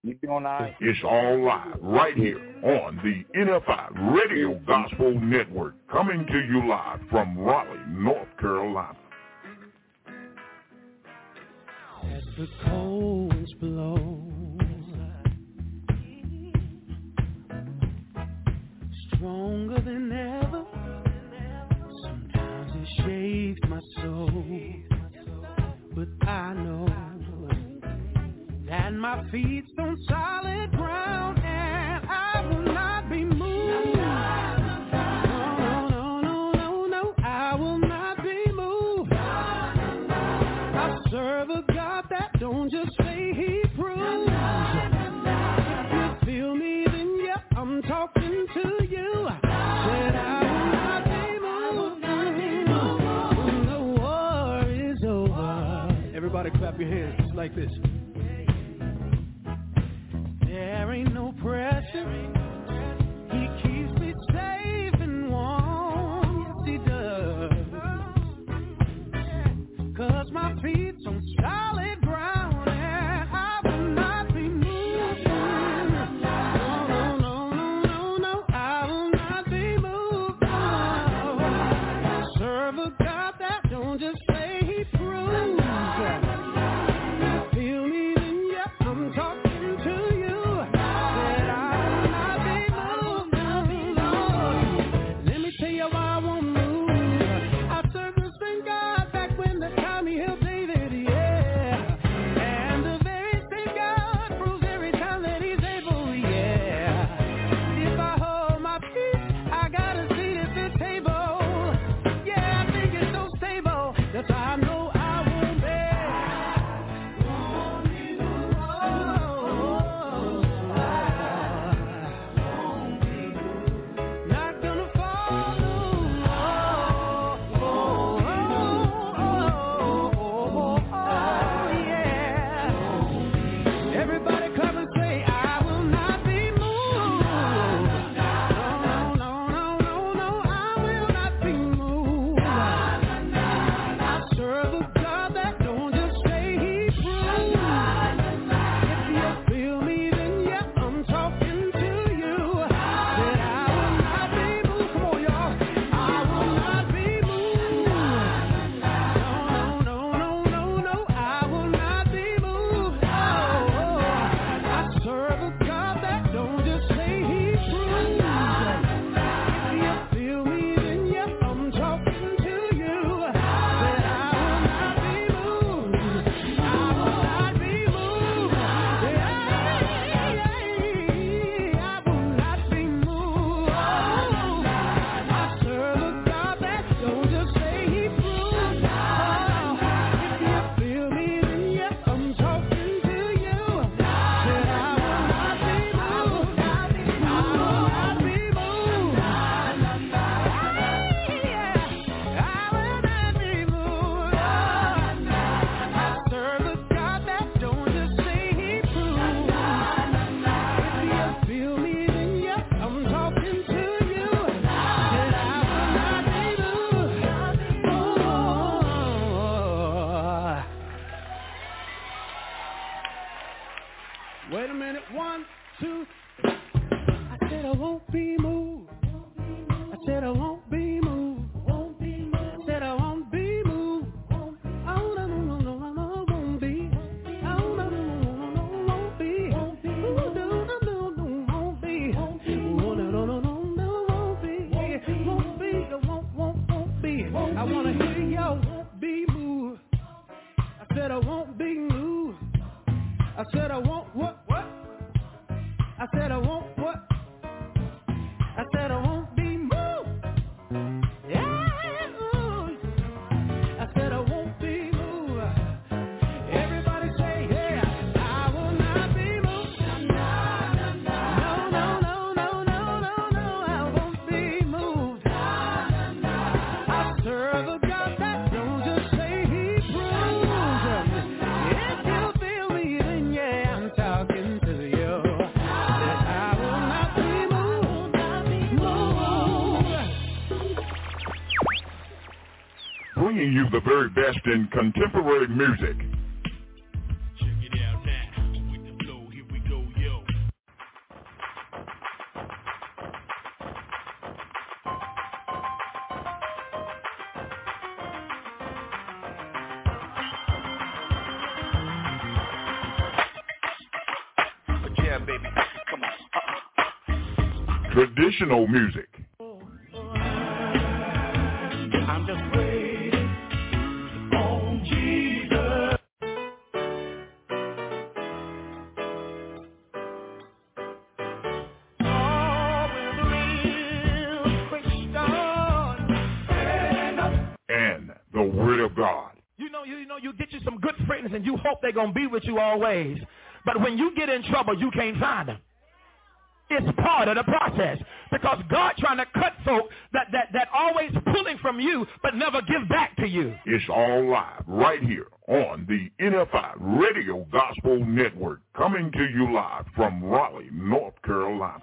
It's all live right here on the NFI Radio Gospel Network, coming to you live from Raleigh, North Carolina. As the cold winds blow, stronger than ever, sometimes it shakes my soul, but I know that my feet's on solid ground and I will not be moved. No, I will not be moved. I serve a God that don't just say he proves. If you feel me, then yeah, I'm talking to you. Said I will not be moved. When the war is over. Everybody clap your hands just like this. There ain't no pressure. He keeps me safe and warm. Yes, he does. 'Cause my feet's on solid ground and I will not be moved. No, I will not be moved. I serve a God that don't just say he proves. Feel me, then yeah, I'm talking to you. Wait a minute, 1, 2. I said I won't be moved. I said I won't be moved. I said I won't be moved. Oh, no, I won't be. Oh, no, won't be. Oh, no, won't be. Oh, no, won't be. Won't be. I wanna hear y'all won't be moved. I said I won't be moved. I said I won't what? I said I won't what? I said I won't be moved. Yeah. I said I won't be moved. Everybody say, yeah, I will not be moved. No, I won't be moved. I serve a God that don't just say he proves. If you feel me, then yeah, I'm talking to you. Bringing you the very best in contemporary music. Check it out now, with the flow, here we go, yeah. Yeah, baby. Come on. Traditional music. I'm just waiting on Jesus. Oh, with real Christian. And the Word of God. You get you some good friends and you hope they're going to be with you always. But when you get in trouble, you can't find them. It's part of the process because God trying to cut folk that always pulling from you but never give back to you. It's all live right here on the NFI Radio Gospel Network, coming to you live from Raleigh, North Carolina.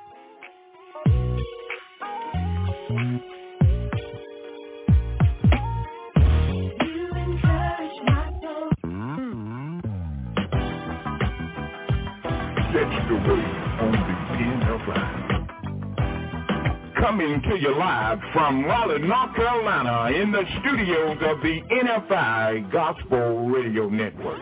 Catch the wave on the NFI. Coming to you live from Raleigh, North Carolina, in the studios of the NFI Gospel Radio Network.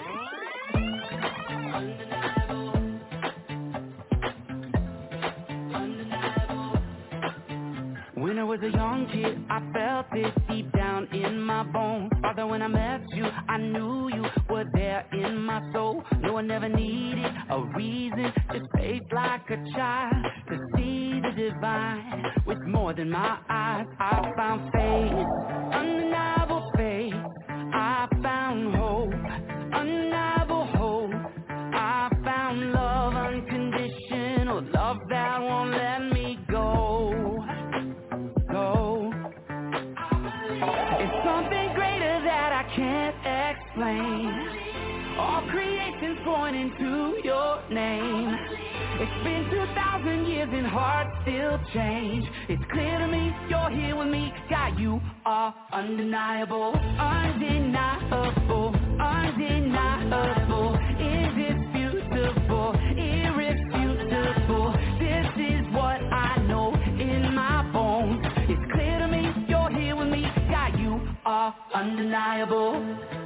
When I was a young kid, I felt it deep down in my bones. Father, when I met you, I knew you were there in my soul. No, I never needed a reason, just faith like a child to see the divine with more than my eyes. I found faith, undeniable faith. I found hope, undeniable hope. I found love, unconditional love that won't let me go. It's something greater that I can't explain. All creation's pointing to your name. It's been 2,000 years and hearts still change. It's clear to me you're here with me. God, you are undeniable, undeniable, undeniable. Indisputable, irrefutable. This is what I know in my bones. It's clear to me you're here with me. God, you are undeniable.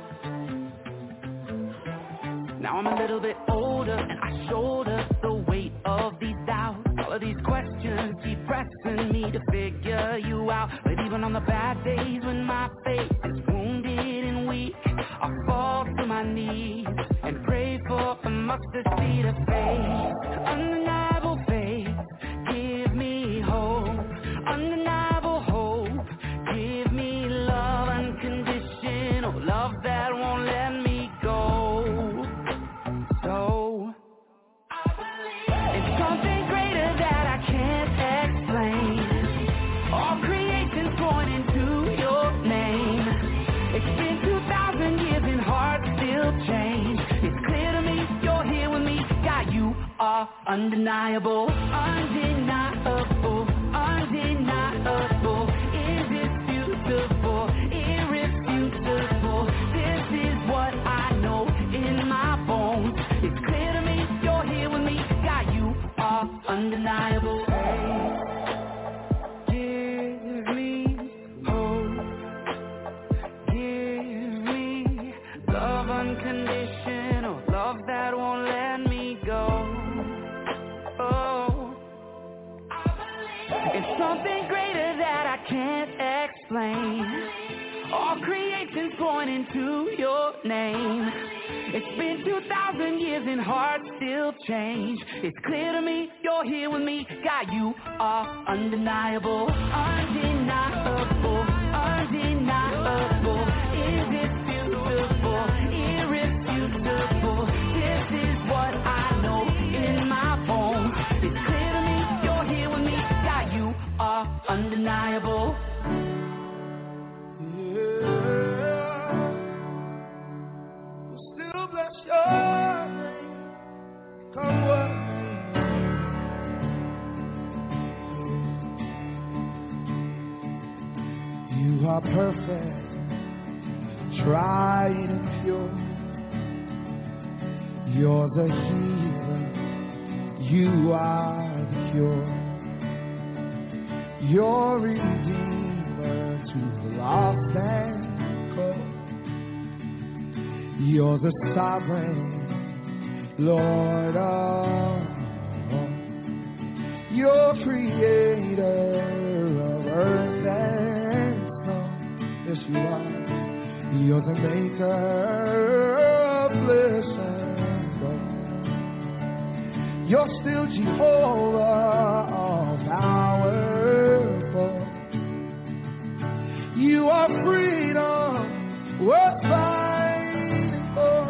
Now I'm a little bit older and I shoulder the weight of these doubts. All of these questions keep pressing me to figure you out. But even on the bad days when my faith is wounded and weak, I fall to my knees and pray for a mustard seed of faith. Undeniable faith, give me hope. Undeniable hope, give me love, unconditional love that won't let me go. So it's something greater that I can't explain. All creation's pointing to your name. It's been 2,000 years and hearts still change. It's clear to me you're here with me. God, you are undeniable, undeniable, undeniable, indisputable, irrefutable. This is what I know in my bones. It's clear to me you're here with me. God, you are undeniable. Give me hope. Give me love, unconditional love that won't let me go. Oh, it's something greater that I can't explain. All creation's pointing to your name. It's been 2,000 years and hearts still change. It's clear to me you're here with me. God, you are undeniable, undeniable, undeniable, indisputable, irrefutable. This is what I know in my bones. It's clear to me you're here with me. God, you are undeniable. Still bless your name. Come what may. You are perfect, tried and pure. You're the healer. You are the cure. You're redeemer to the lost and cold. You're the sovereign Lord of You're creator of earth and sky. Yes, you are. You're the maker of flesh and bone. You're still Jehovah, all powerful. You are freedom worth fighting for.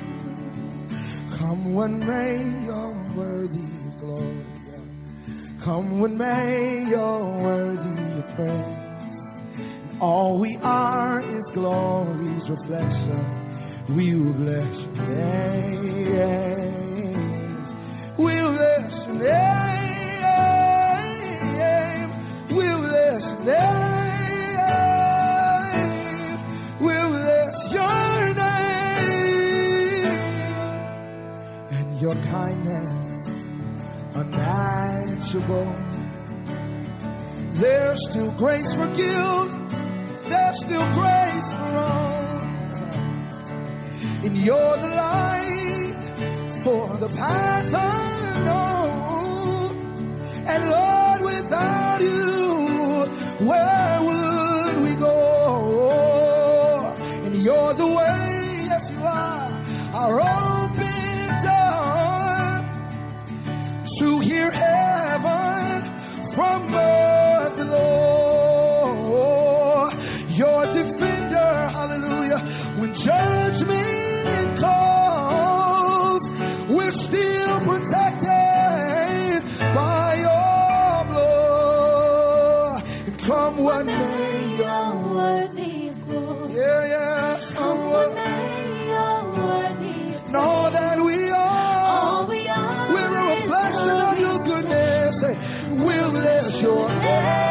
Come what may, you're worthy of glory. Come what may, you're worthy of praise. All we are is glory's reflection. We will bless your name. We'll bless your name. We'll bless your name. We'll bless your name. And your kindness unmatchable. There's still grace for guilt. There's still grace for all. And you're the light for the path unknown. And Lord, without you, where would we go? And you're the way, yes you are, our open door to hear heaven from earth below. Your defender, hallelujah, when judgment calls, we're still protected by your blood. And come what may, you're worthy of glory. Yeah, yeah. Come what may, you're worthy of glory. Know that we are, we're a reflection of your goodness. We'll bless your name.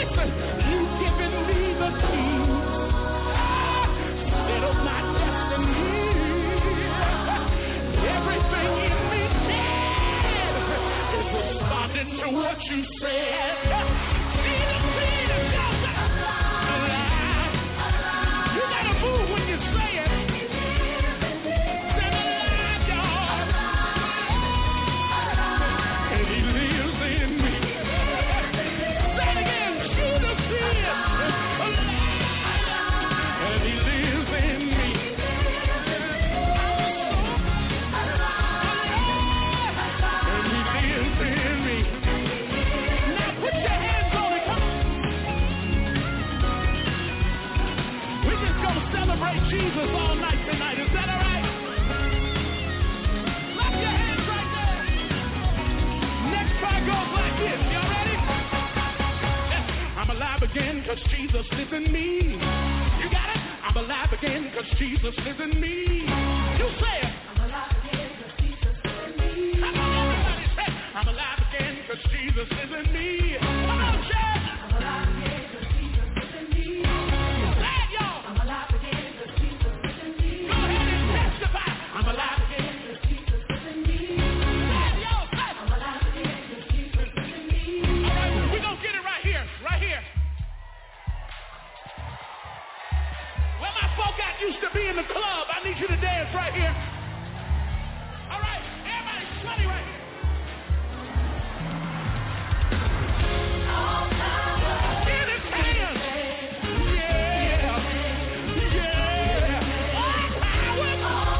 Listen, you've given me the keys. Settle my destiny. Everything in me said is responding to what you said. Jesus, alive. You gotta move when you say it. Say alive, y'all. And he lives in me. Say it again. Jesus is alive. And he lives in me. Celebrate Jesus all night tonight. Is that all right? Clap your hands right there. Next part goes like this. Y'all ready? I'm alive again because Jesus lives in me. You got it? I'm alive again because Jesus lives in me. You say it. I'm alive again because Jesus lives in me. Come on, everybody say it. I'm alive again because Jesus lives in me. Come on, church. I'm alive again because Jesus lives in me. Say it, y'all. I'm alive again. I'm alive again because Jesus is in me. I'm alive again because Jesus is in me. All right, we're going to get it right here. Right here. Where my folk out used to be in the club, I need you to dance right here. All right, everybody sweaty right here. In his hands. Yeah. All power.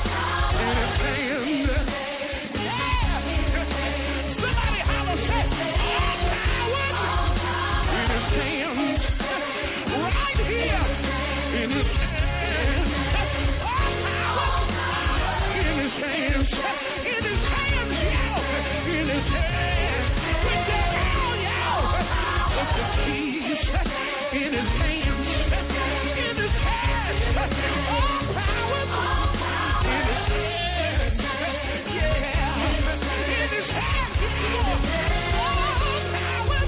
Somebody holler, say, all power in his hands, right here in his hands, all power in his hands, y'all, in his hands, with the hell, y'all, with the keys in his hands, all power in his hands, yeah, in his hands, all power,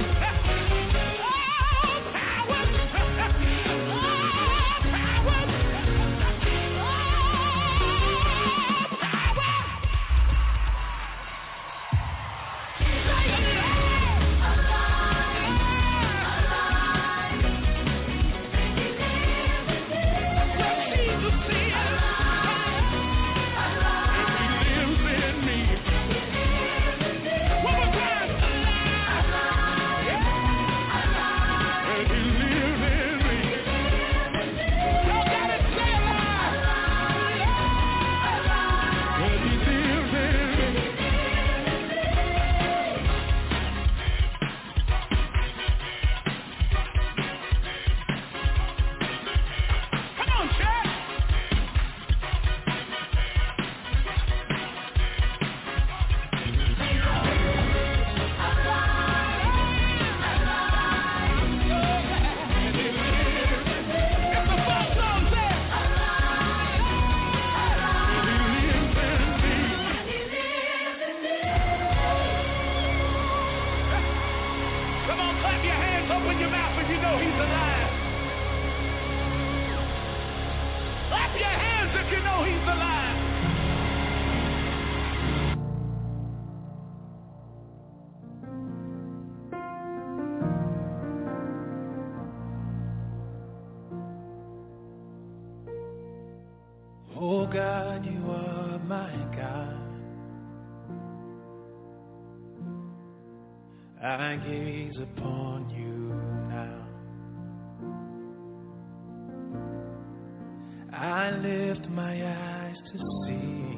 Oh God, you are my God. I gaze upon you now. I lift my eyes to see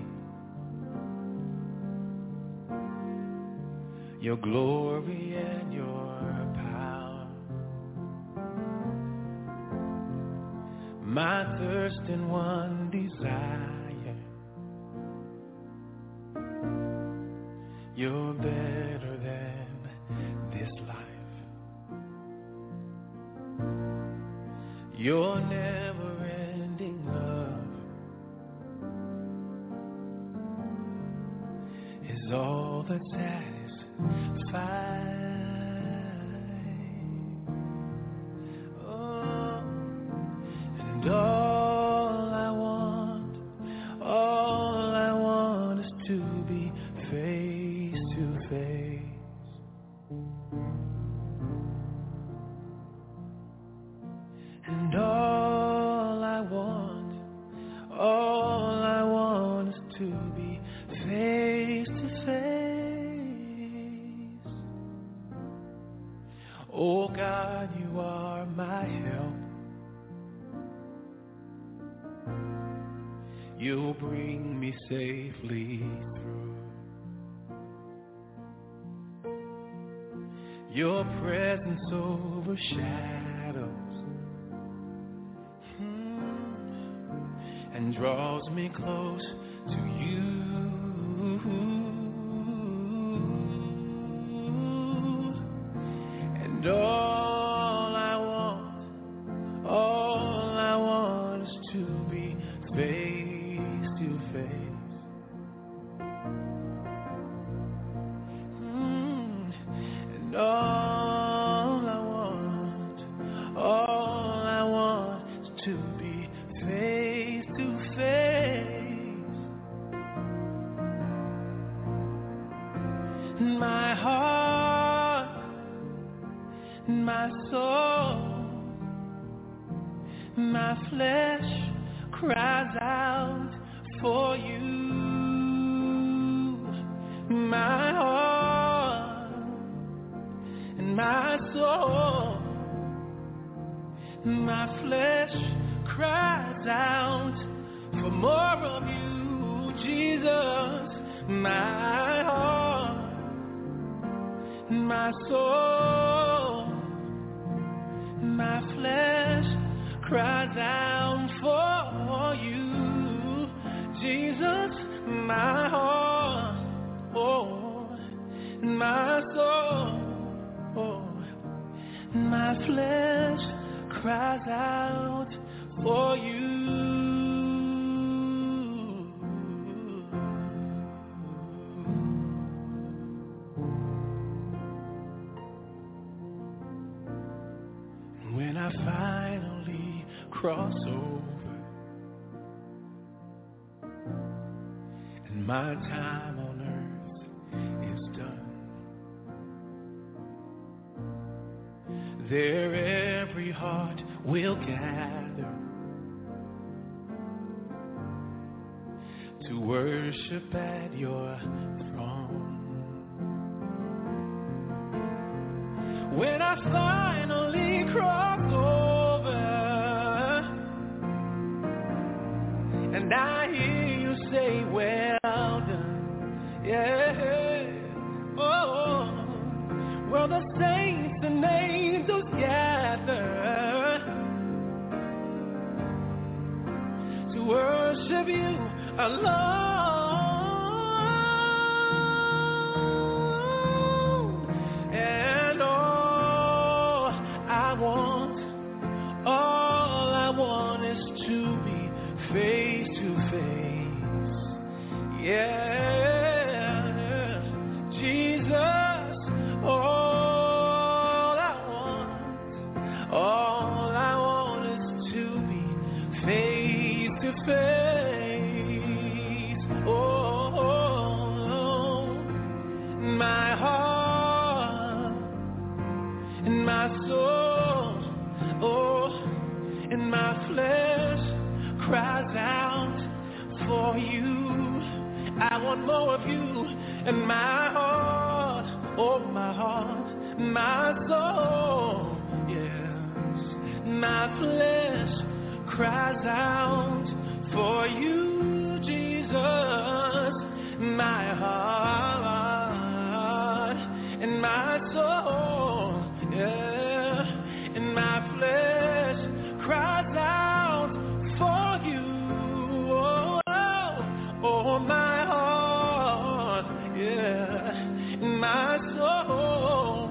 your glory and your power. My thirst and one desire, you're better than this life. Your never-ending love is all that satisfies. And all I want is to be face to face. And all I want is to be face to face. Oh God, you are my help. You'll bring me safely through. Your presence overshadows and draws me close to you. And all I want is to be face to face. And all I want is to be face to face. My heart, my soul, my flesh cries out for you. My heart and my soul, my flesh cries out for more of you, Jesus. My heart, my soul, my flesh cries out for you, Jesus. My heart, oh, my soul, oh, my flesh cries out for you. When I finally cross over and my time on earth is done, there every heart will gather to worship at your throne. When I finally cross over and I hear you say, well done, yeah, oh, well the saints and angels gather to worship you alone. And all I want is to be face to face. Yeah, Jesus, all I want is to be face to face. Oh, my heart and my soul, oh, and my flesh cries out for you. I want more of you. And my heart, oh, my heart, my soul, yes, my flesh cries out for you, Jesus. My heart and my soul, yeah, and my flesh cries out for you. Oh, oh, oh, my heart, yeah, and my soul,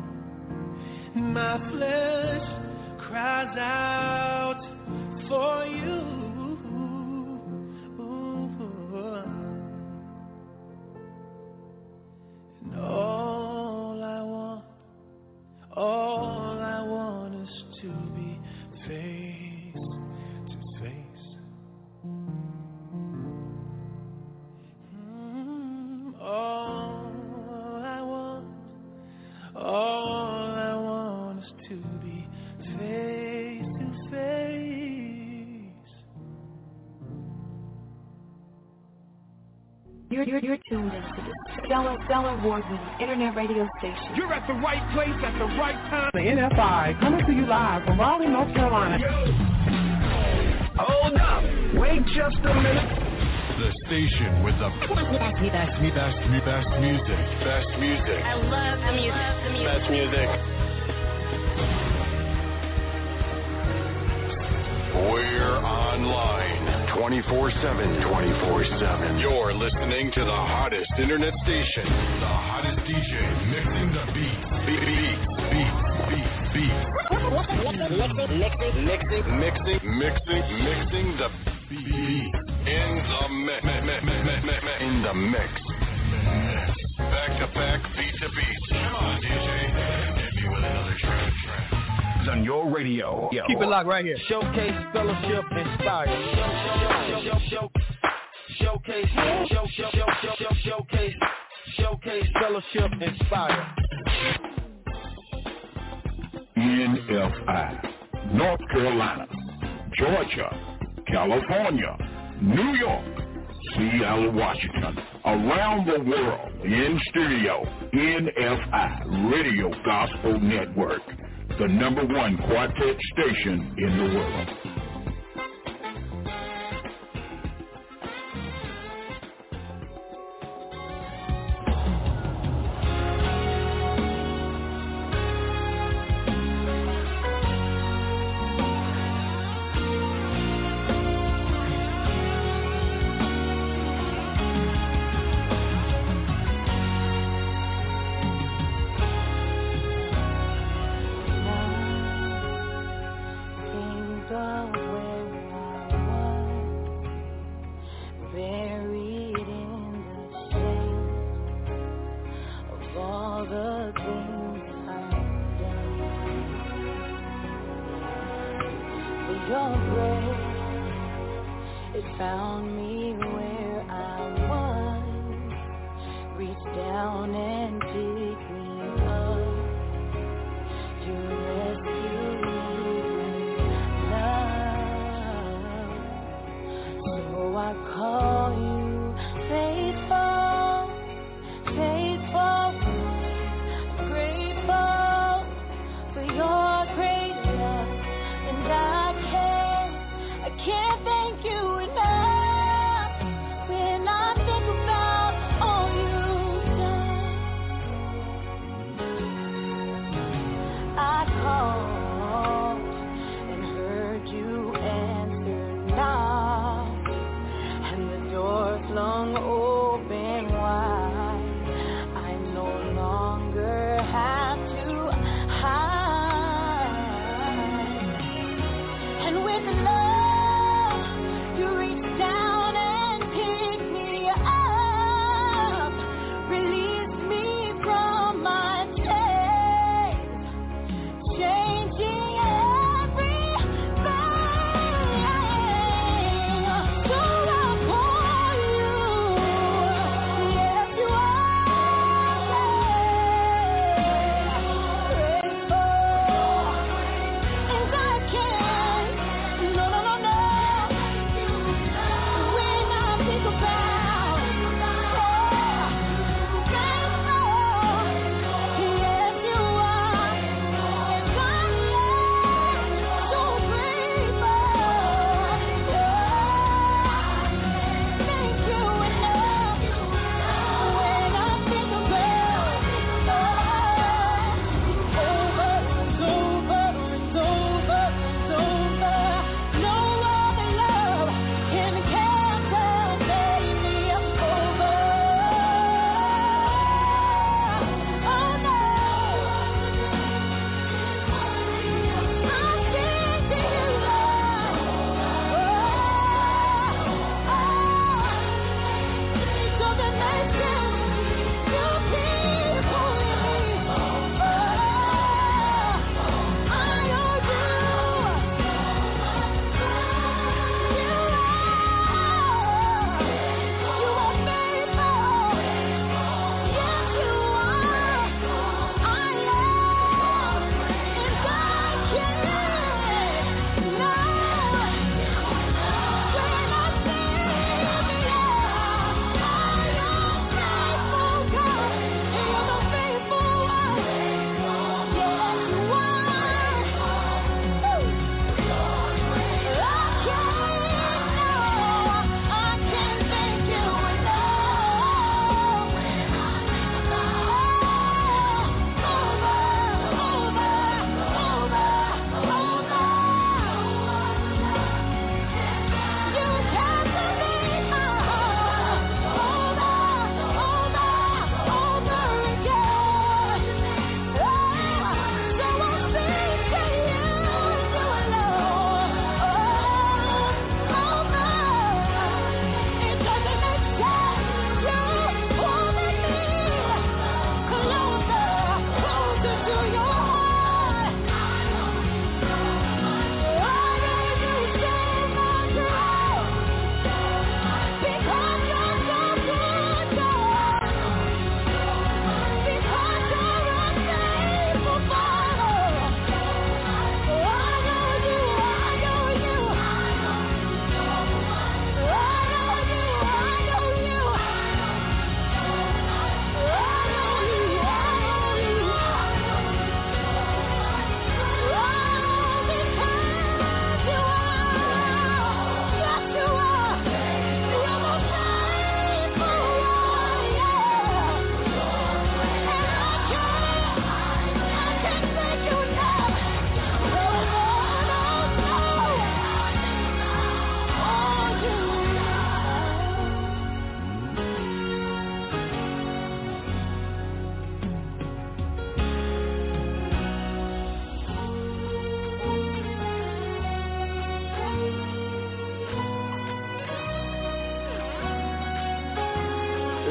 my flesh cries out for you. And all I want is to be face face to face. You're tuned into the Stellar award-winning internet radio station. You're at the right place at the right time. The NFI coming to you live from Raleigh, North Carolina. Hold up. Wait just a minute. The station with the best music. Best music. I love the music. Best music. We're online 24/7. You're listening to the hottest internet station. The hottest DJ mixing the beats. Beats. Mixing the beats. In the mix. Back to back, beat to beat. Come on, DJ. Hit me with another track. On your radio. Keep it locked right here. Showcase, fellowship, inspire. Showcase, fellowship, inspire. NFI, North Carolina, Georgia, California, New York, Seattle, Washington, around the world, in studio, NFI Radio Gospel Network, the #1 quartet station in the world.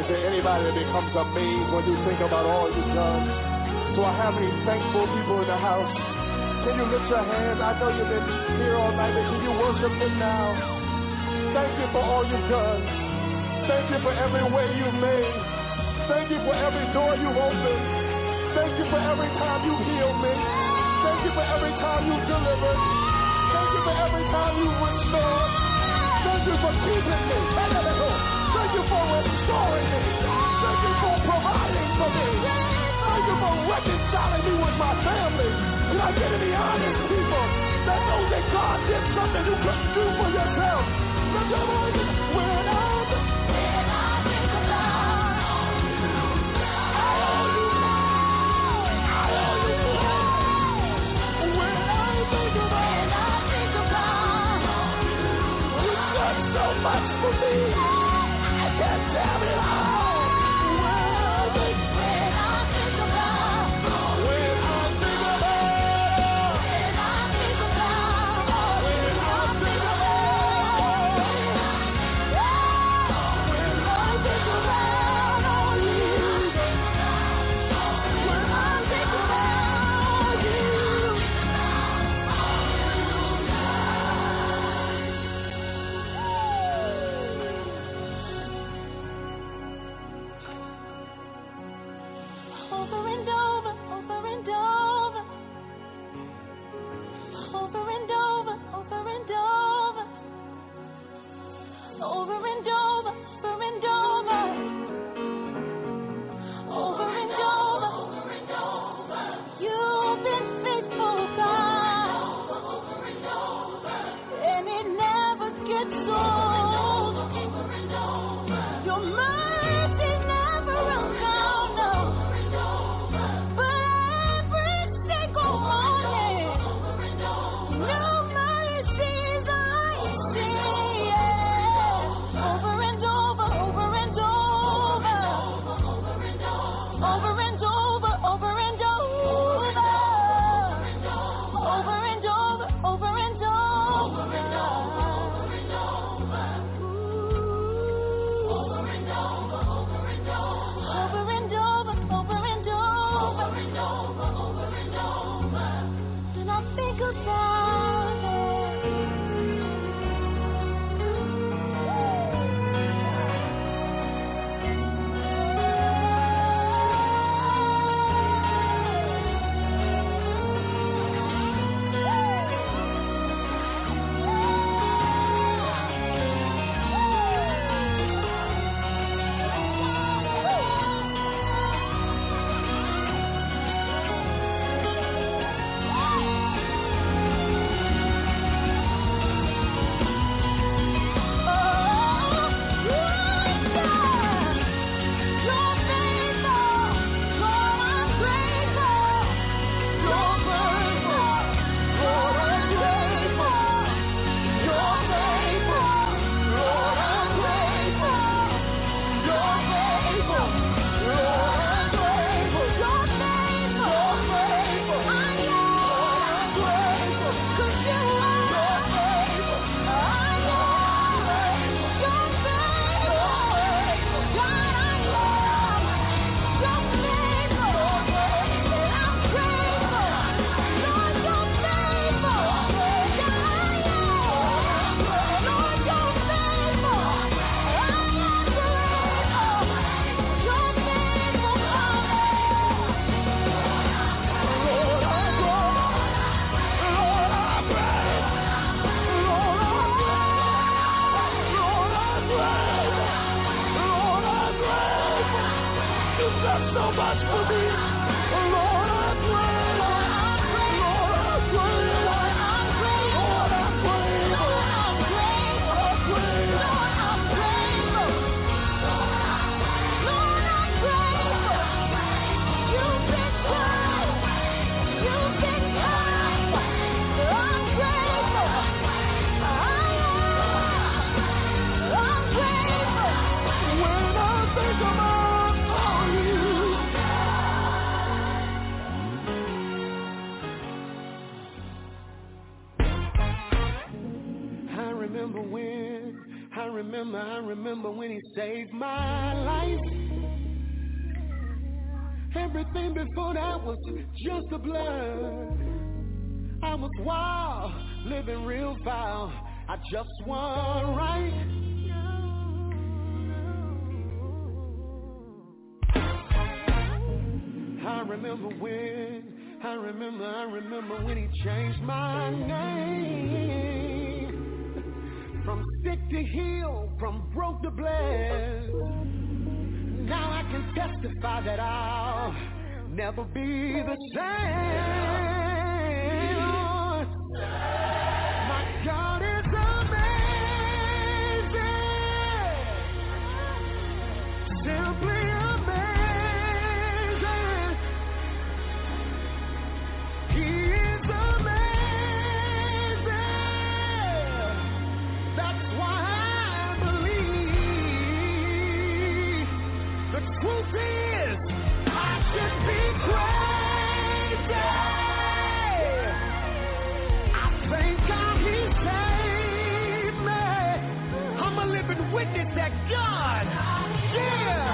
Is there anybody that becomes amazed when you think about all you've done? So I have any thankful people in the house. Can you lift your hands? I know you've been here all night, but can you worship him now? Thank you for all you've done. Thank you for every way you've made. Thank you for every door you've opened. Thank you for every time you healed me. Thank you for every time you delivered. Thank you for every time you restored. Thank you for keeping me. Thank you for restoring me. Thank you for providing for me. Thank you for reconciling me with my family. Can I get any honest people that know that God did something you couldn't do for yourself? When I think about all you so much for me, I can't tell it all. When I think about I remember when he saved my life. Everything before that was just a blur. I was wild, living real foul. I just want right. I remember when he changed my name. From sick to heal, from broke to blessed. Now I can testify that I'll never be the same. My God is amazing. Simply amazing. He is amazing. That's why I believe. The truth is, I should be crazy. I thank God he saved me. I'm a living witness that God, yeah.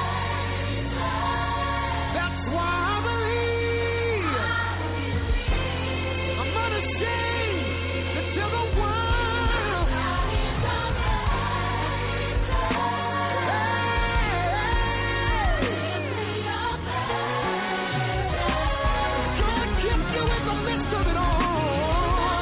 That's why I believe. I'm unashamed to tell the world. God kept you in the midst of it all.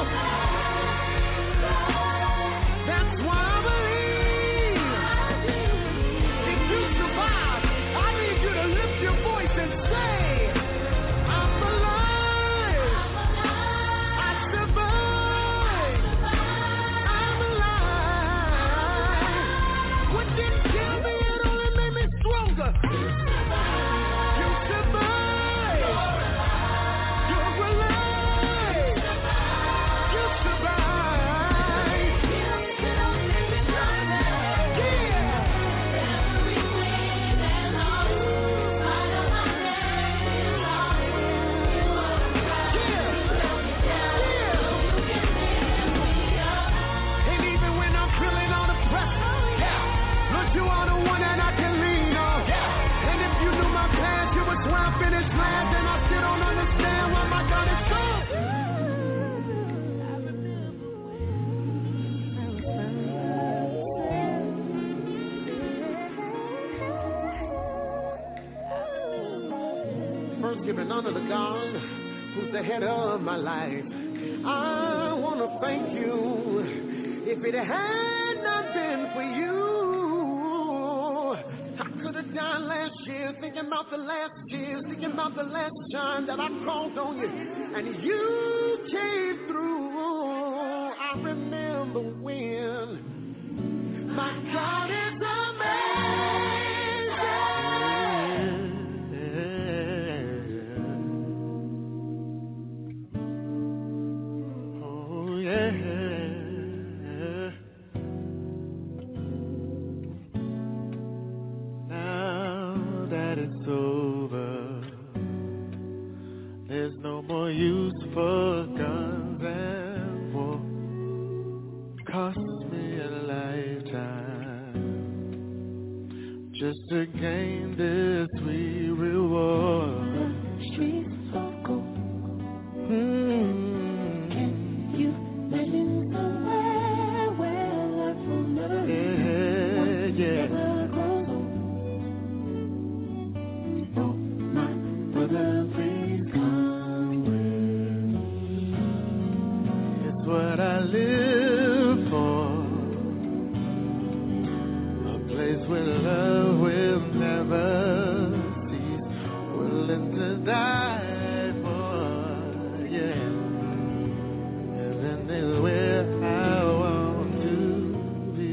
That's why I believe. If you survive, I need you to lift your voice and say, I'm alive. I survived. I'm alive. What didn't kill me, it only made me stronger. You survived. You're alive. You survived. And even when I'm feeling all the pressure, Lord, you are the one that I can lean on. And if you knew my past, you would swear I finished last, and I still don't understand why my God is so. First, giving honor to God, who's the head of my life. I want to thank you. If it had not been for you, I could have died last year, thinking about the last tears, thinking about the last time that I called on you, and you came through. I remember when my God is amazing. Oh yeah. Now that it's over, there's no more use for guns and war. Cost me a lifetime just to gain this sweet reward. Streets of gold. Can you imagine somewhere where life will never end? Never grows old. Oh, my brother, please come with. It's what I live for. A place where love will never cease. Willing to die for, yeah. Heaven is where I want to be.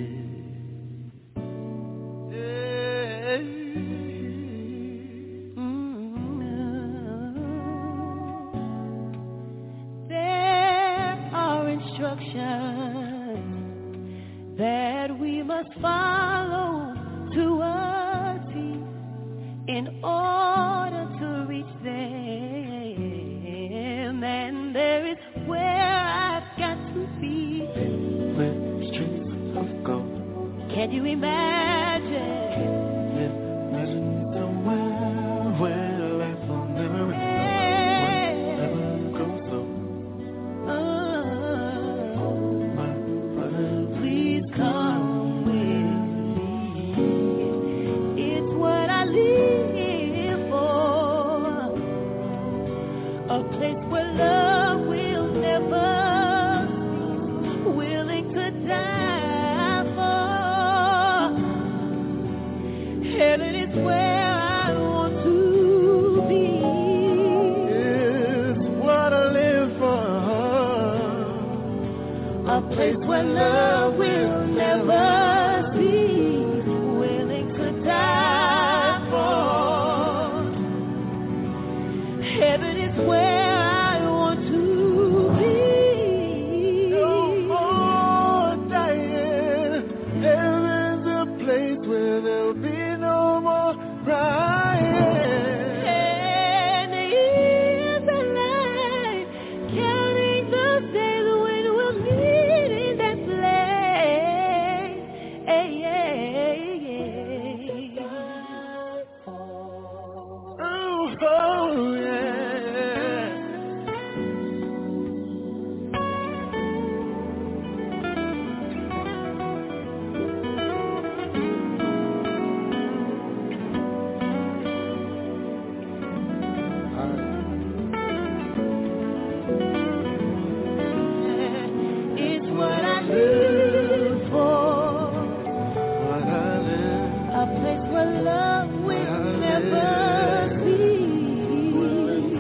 Yeah. There are instructions that we must follow to a T in order to reach them. And there is where I've got to be. Where streets of gold. you imagine? Imagine somewhere where life will never end. Never go so. My brother, Please come with me. It's what I live for. A place where love will never cease. Willing to die for. Heaven is where I want to be. it's what I live for. A place where love will never cease. Willing to die for. Heaven is where I want to be. No more dying. Heaven's a place where there'll be no more crying. And years and nights, counting those days when we'll meet in that place. Hey, Oh, yeah. it's what I live for. What I live, A place where love will never cease.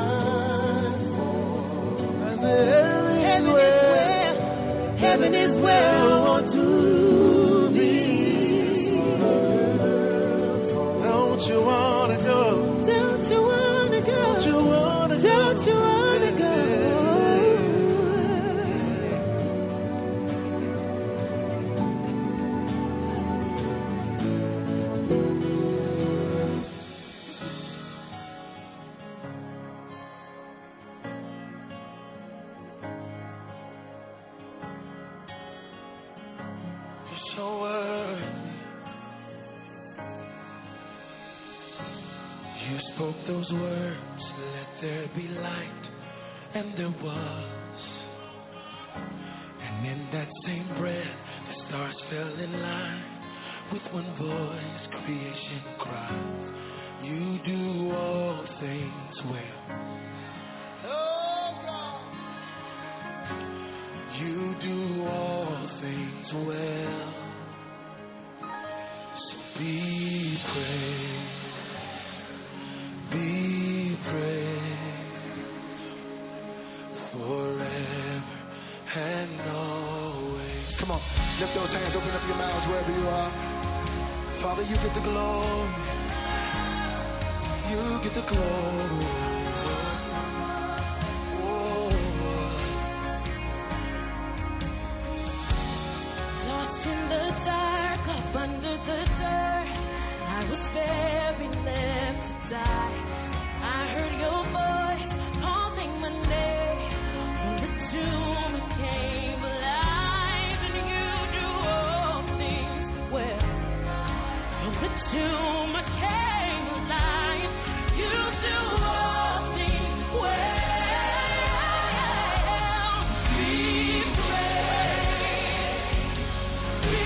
and the heaven Heaven is where I want to be. don't you wanna go? Don't you wanna go? Don't you wanna go? Don't you wanna go? You're so worthy. You spoke those words, let there be light, and there was. And in that same breath, the stars fell in line. With one voice, creation cried, you do all things well. Oh God, you do all things well. So be praised forever and always. Come on, lift those hands, open up your mouths wherever you are. Father, you get the glory. You get the glory. Lost in the dark, up under the dirt, I was very left to die. I heard your voice calling my name. When the tomb came alive, and you do all things well. When the tomb came alive, you do all things well. Be praised. Be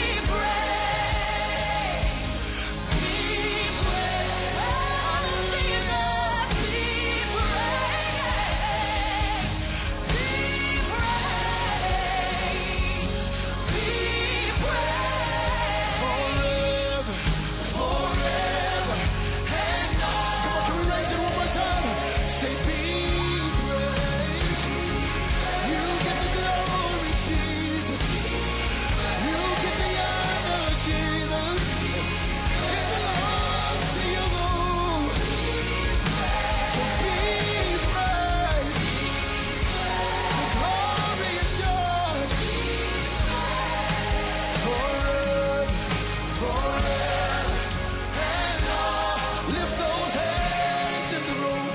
praised. Be praised. Hallelujah. Be praised. Be praised. Be praised. Forever, forever and all. Come on, can we raise it one more time? Say, be praised. You get the glory, Jesus. You get the honor, Jesus. It belongs to you, Lord. So be praised. The glory is yours. Forever, forever and all. Lift those hands in the room.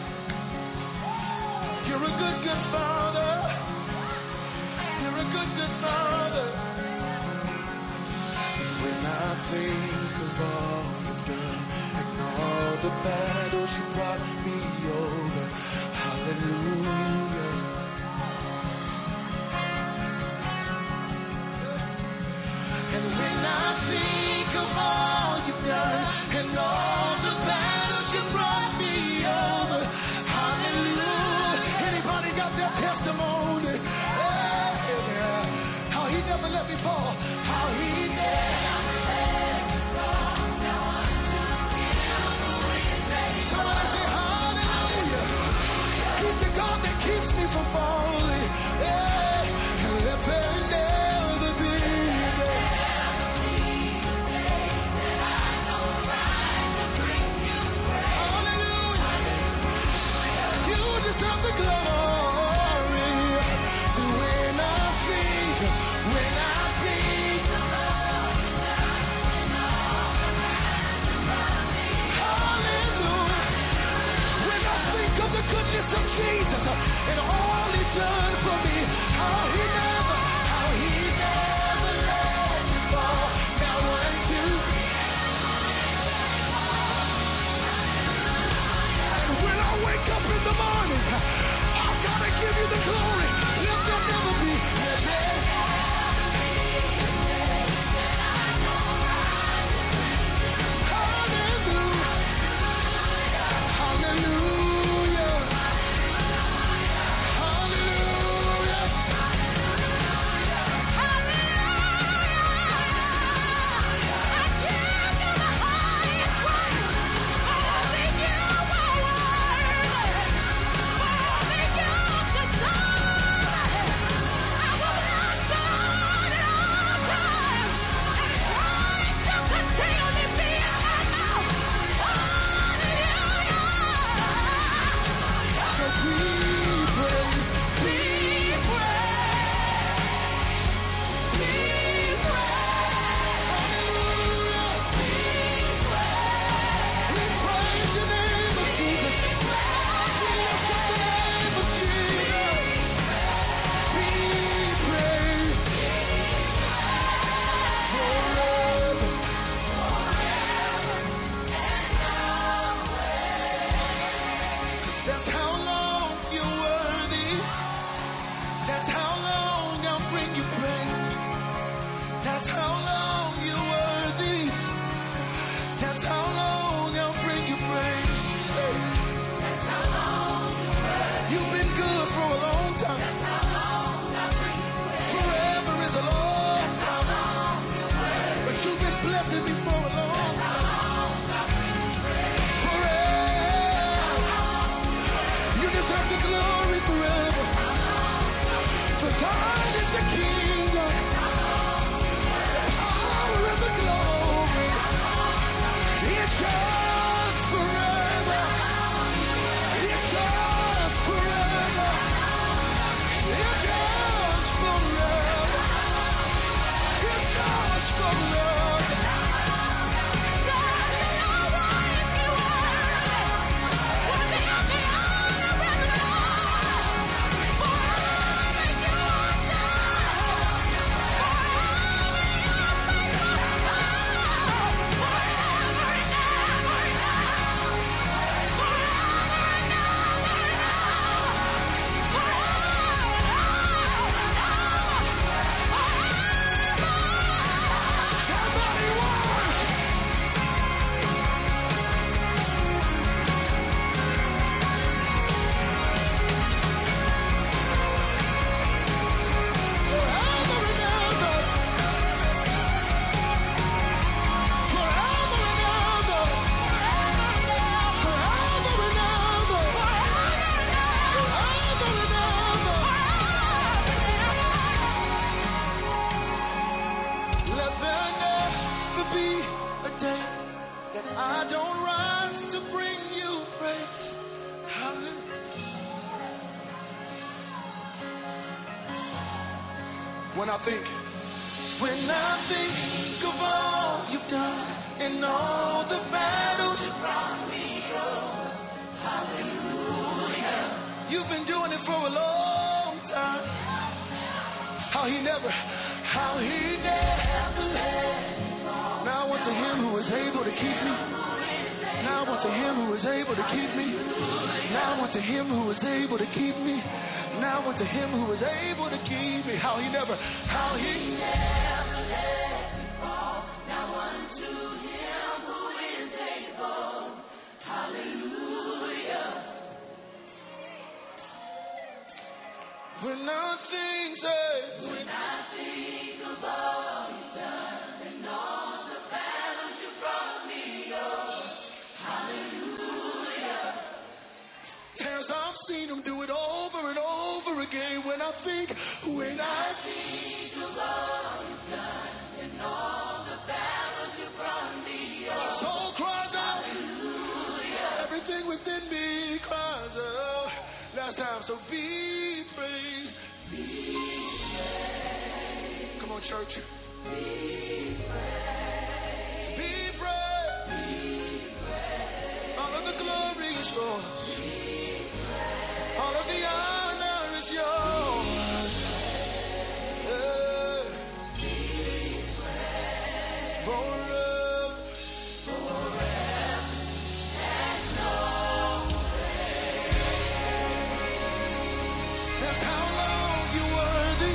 You're a good, good Father. You're a good, good Father. When I think of all you've done and all the battles you brought me over, hallelujah. And when I think of all you've done and all the battles you brought me over, hallelujah. Anybody got that testimony? Yeah. How he never let me fall. How he never let me fall. Somebody say hallelujah. He's the God that keeps me from falling. Yeah. And let there never be. The glory when I think hallelujah, when I think of the goodness of Jesus and all he's done for me, how he never let me fall. Now 1, 2, and when I wake up in the morning, I've got to give you the glory. Let there never be. Hallelujah. Hallelujah. Hallelujah. When I think of all you've done and all the battles you brought me over, hallelujah. You've been doing it for a long time. how he never Now I want to him who is able to keep me. Now I want to him who is able to keep me. Now I want to him who is able to keep me. Now I want to him who is able to keep me. How he never let me fall. Now unto him who is able. Hallelujah. When I think of all you've done and all the battles you brought me over. Hallelujah. 'Cause I've seen him do it over and over again. When I think of all you've done and all the battles you brought me over. My soul cries out. Hallelujah. Everything within me cries out. Last time, so be praised. Be praised. Come on, church. Be praised. Be praised. Be praised. All of the glory is yours. Be praised. All of the honor is yours. Be praised. Forever. And always. That's how long you're worthy.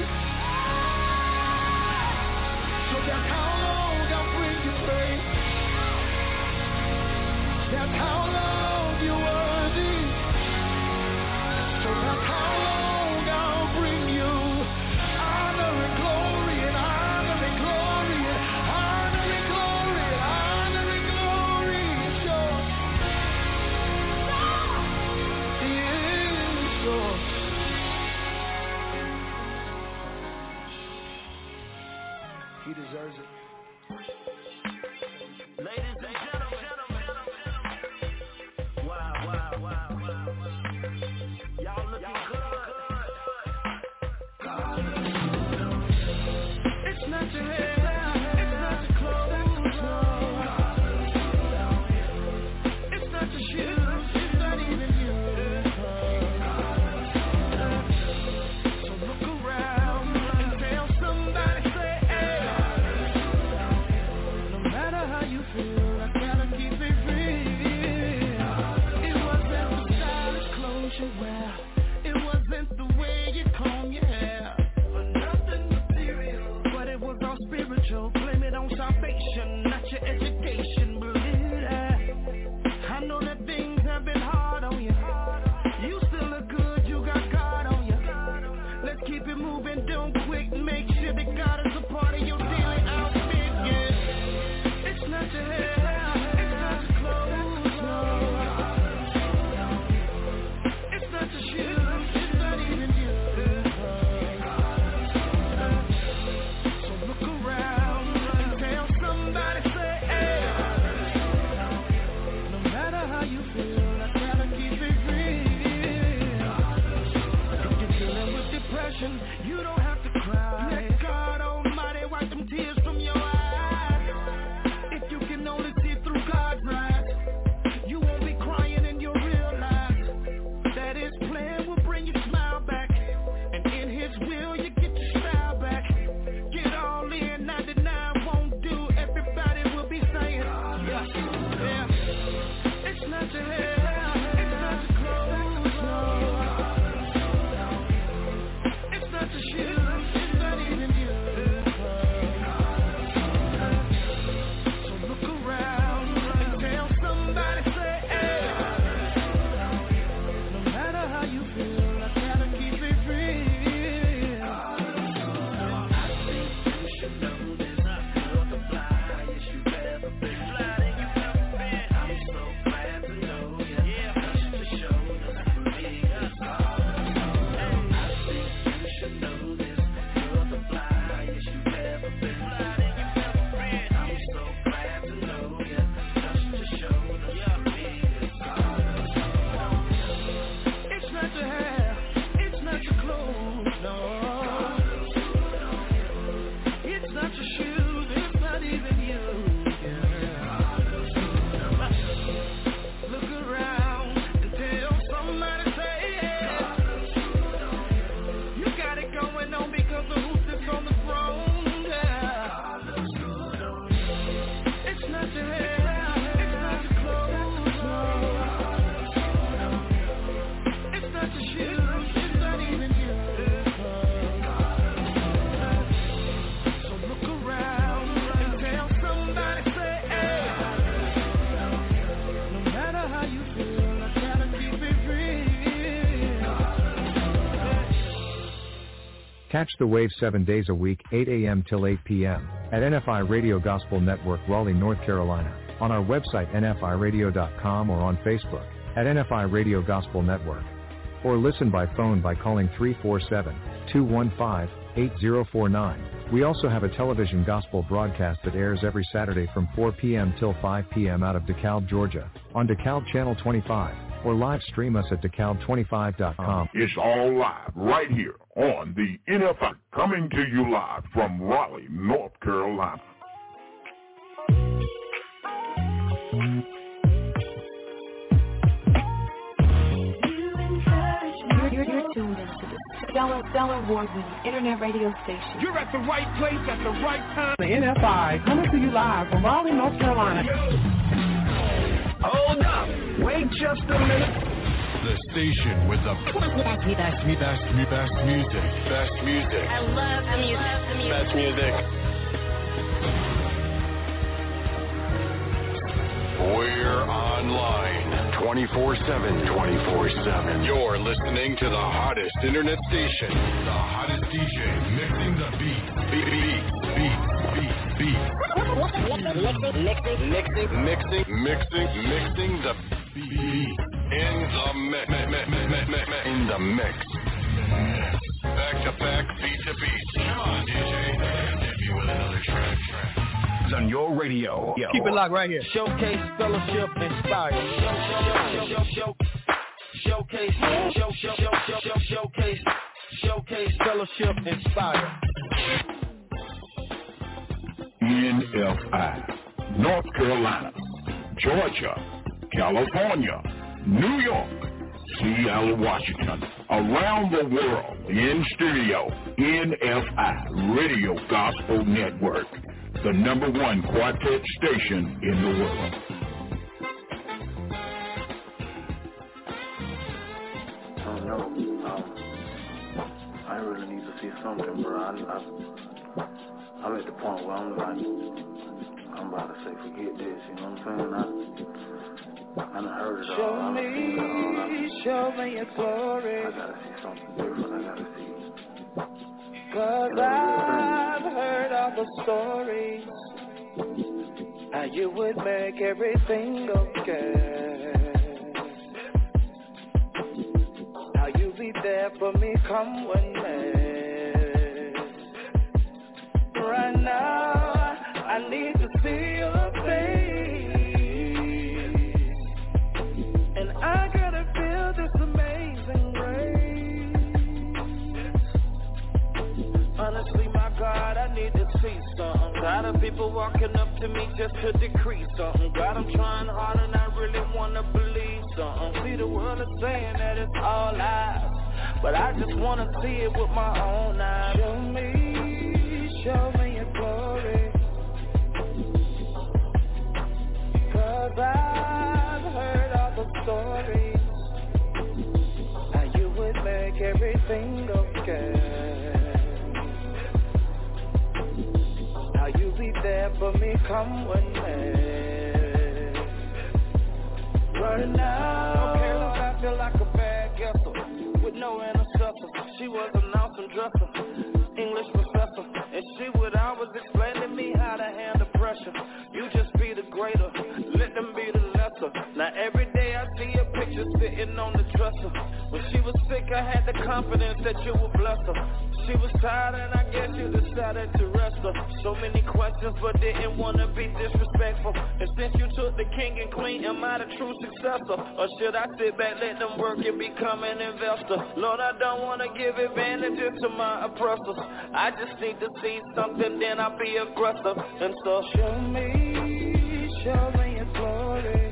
So that's how long I'll bring you praise. That's how long you're worthy. So that's how long I'll bring you honor and glory and honor and glory and honor and glory and honor and glory. It's yours. It's yours. He deserves it. Ladies and gentlemen, wow. Y'all looking good. It's not your hair, it's not your clothes, no. It's not your shoes, it's not even you. So look around and tell somebody, say, hey. it's you. It's not even you. So look around and tell somebody, say, hey. No matter how you feel, I gotta keep it real. Catch the wave 7 days a week, 8 a.m. till 8 p.m. at NFI Radio Gospel Network, Raleigh, North Carolina, on our website nfiradio.com or on Facebook at NFI Radio Gospel Network. Or listen by phone by calling 347-215-8049. We also have a television gospel broadcast that airs every Saturday from 4 p.m. till 5 p.m. out of DeKalb, Georgia, on DeKalb Channel 25, or live stream us at DeKalb25.com. It's all live right here on the NFI, coming to you live from Raleigh, North Carolina. You're tuned into the Stellar Award-winning internet radio station. You're at the right place at the right time. The NFI coming to you live from Raleigh, North Carolina. Hold up. Wait just a minute. The station with the best music. Best music. I love the music. Best music. We're online 24/7. You're listening to the hottest internet station. The hottest DJ mixing the beats. Beats. Mixing the beats. In the mix. Back to back, beat to beat. Come on, DJ. Hit me with another track. It's on your radio. Keep it locked right here. Showcase, fellowship, inspire. Showcase, fellowship, inspire. NFI, North Carolina, Georgia, California, New York, Seattle, Washington, around the world, in studio, NFI Radio Gospel Network, the #1 quartet station in the world. I really need to see something, bro. I'm at the point where I'm like, I'm about to say, forget this, you know what I'm saying? I done heard it all. Show me your glory. I gotta see something different. I gotta see. 'Cause I've heard all the stories. How you would make everything okay. How you be there for me, come with me. Right now, I need to see your face. And I gotta feel this amazing grace. Honestly, my God, I need to see something. Tired of people walking up to me just to decrease something. God, I'm trying hard and I really wanna believe something. See, the world is saying that it's all lies, but I just wanna see it with my own eyes. Show me your glory. 'Cause I've heard all the stories. How you would make everything okay. How you be there for me, come with me. Right now, okay, look, I feel like a bad guesser with no intercessor. She was an awesome dresser, English professor, and she would always explain to me how to handle pressure. You just be the greater, let them be the lesser. Now every day I see a picture sitting on the dresser. When she was sick, I had the confidence that you would bless her. She was tired and I guess you decided to rest her. So many questions but didn't want to be disrespectful. And since you took the king and queen, am I the true successor? Or should I sit back, let them work and become an investor? Lord, I don't want to give advantages to my oppressors. I just need to see something, then I'll be aggressive. And so show me your glory.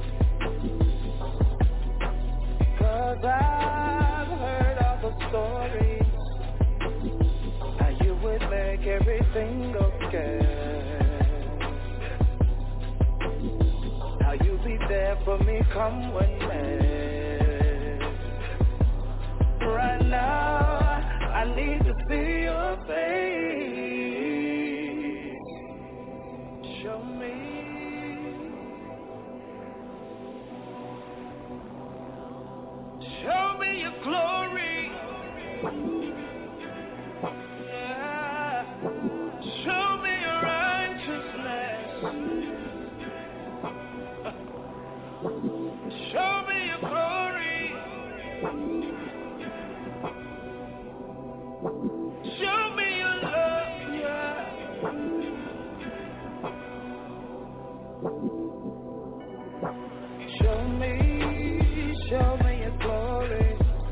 'Cause I've heard all the stories. How you would make everything okay. How you be there for me, come with me. need to see your face. Show me. Show me your glory. Yeah. Show me your righteousness. Show me your glory. Show me your love, yeah. Show me your glory.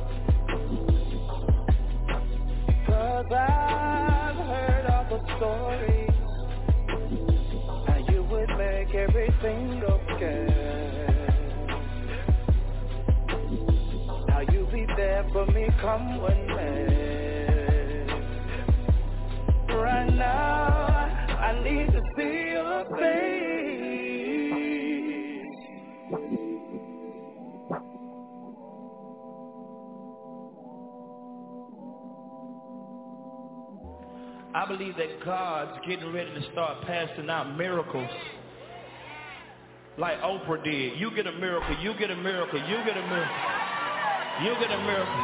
'Cause I've heard all the stories, how you would make everything okay. How you be there for me, come when May. Right now, I need to see your face. I believe that God's getting ready to start passing out miracles like Oprah did. You get a miracle, you get a miracle, you get a miracle, you get a miracle.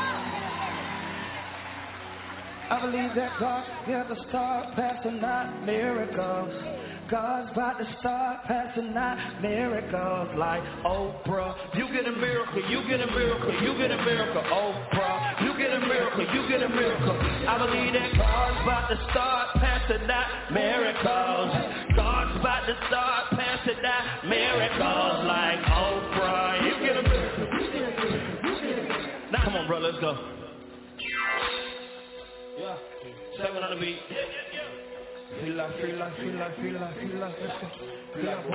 I believe that God's going to start passing out miracles. God's about to start passing out miracles like Oprah. You get a miracle, you get a miracle, you get a miracle, Oprah. You get a miracle, you get a miracle. I believe that God's about to start passing out miracles. God's about to start passing out miracles like Oprah. You get a miracle. Now come on, bro, let's go. Yeah, 7 on the beat. Feel like, let's go. Feel like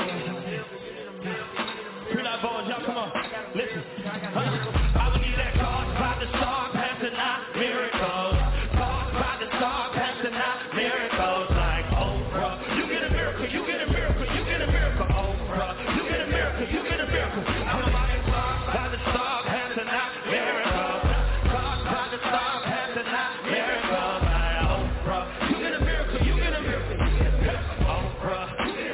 boys, y'all, come on. Listen. I believe that God's about to start passing out miracles. God's about to start passing out miracles like Oprah. You get a miracle, you get a miracle, you get a miracle, Oprah. You get a miracle, you get a miracle. I'm about to start passing out miracles. God's about to start passing out miracles like Oprah. You get a miracle, you get a miracle. Oprah.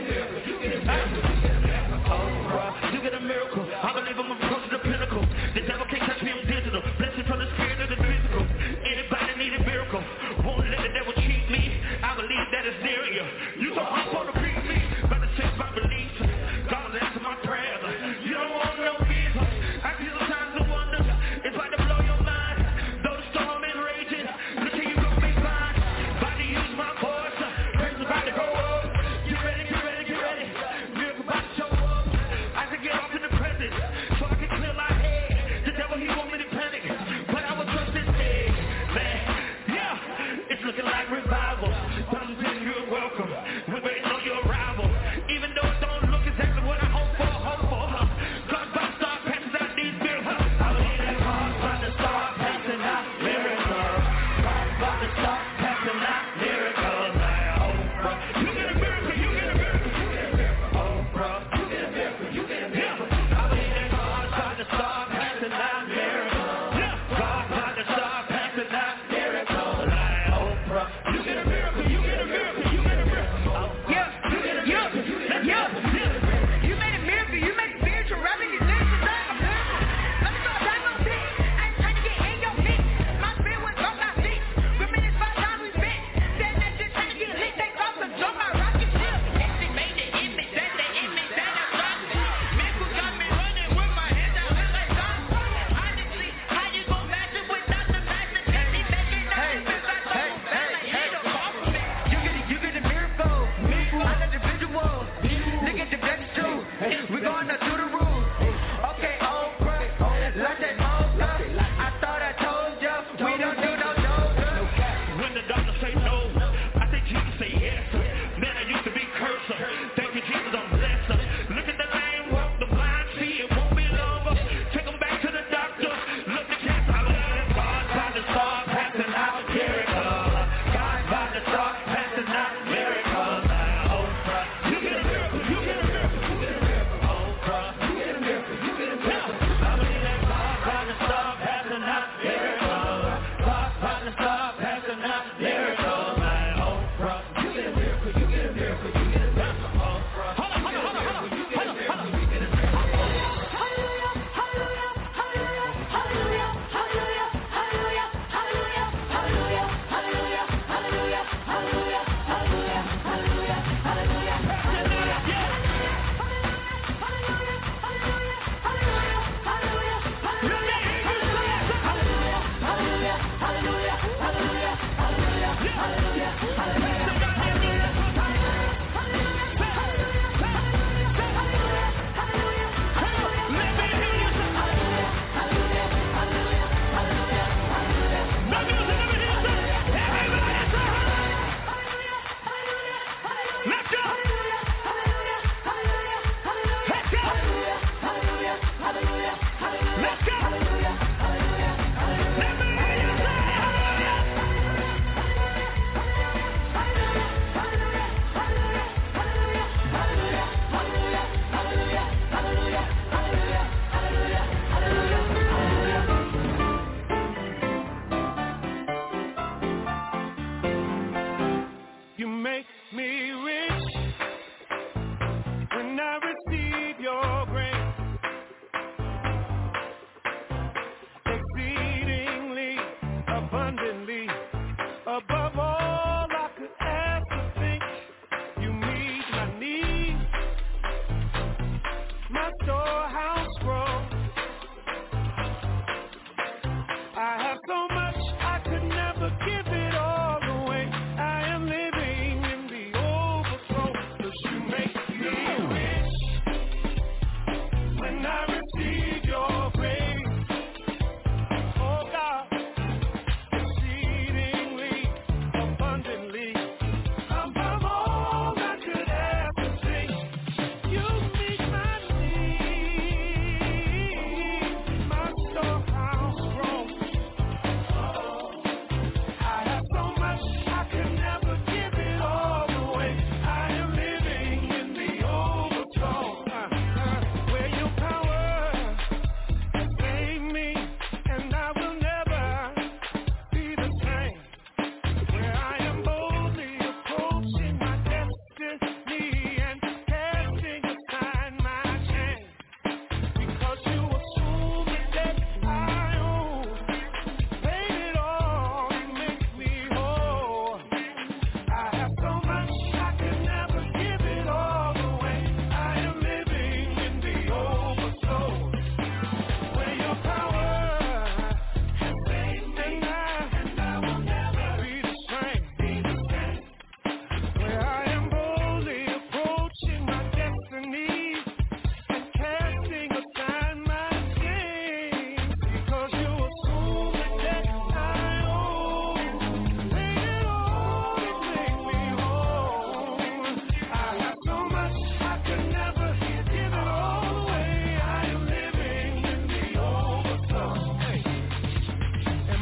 You get a miracle. I believe I'm approaching the pinnacle. The devil can't touch me, I'm digital. Blessing from the spirit of the physical. Anybody need a miracle? Won't let the devil cheat me. I believe that it's near you. You don't want to beat me. Better change my beliefs. God answer my prayers. You don't want no peace. I see the signs of wonder. It's about to blow your mind. Though the storm is raging, look here, you gon' be fine. About to use my voice. Praise about to go up. Get ready, get ready, get ready. Miracle about to show up. I can get off in the present, so I can clear my head. The devil, he want me to panic, but I was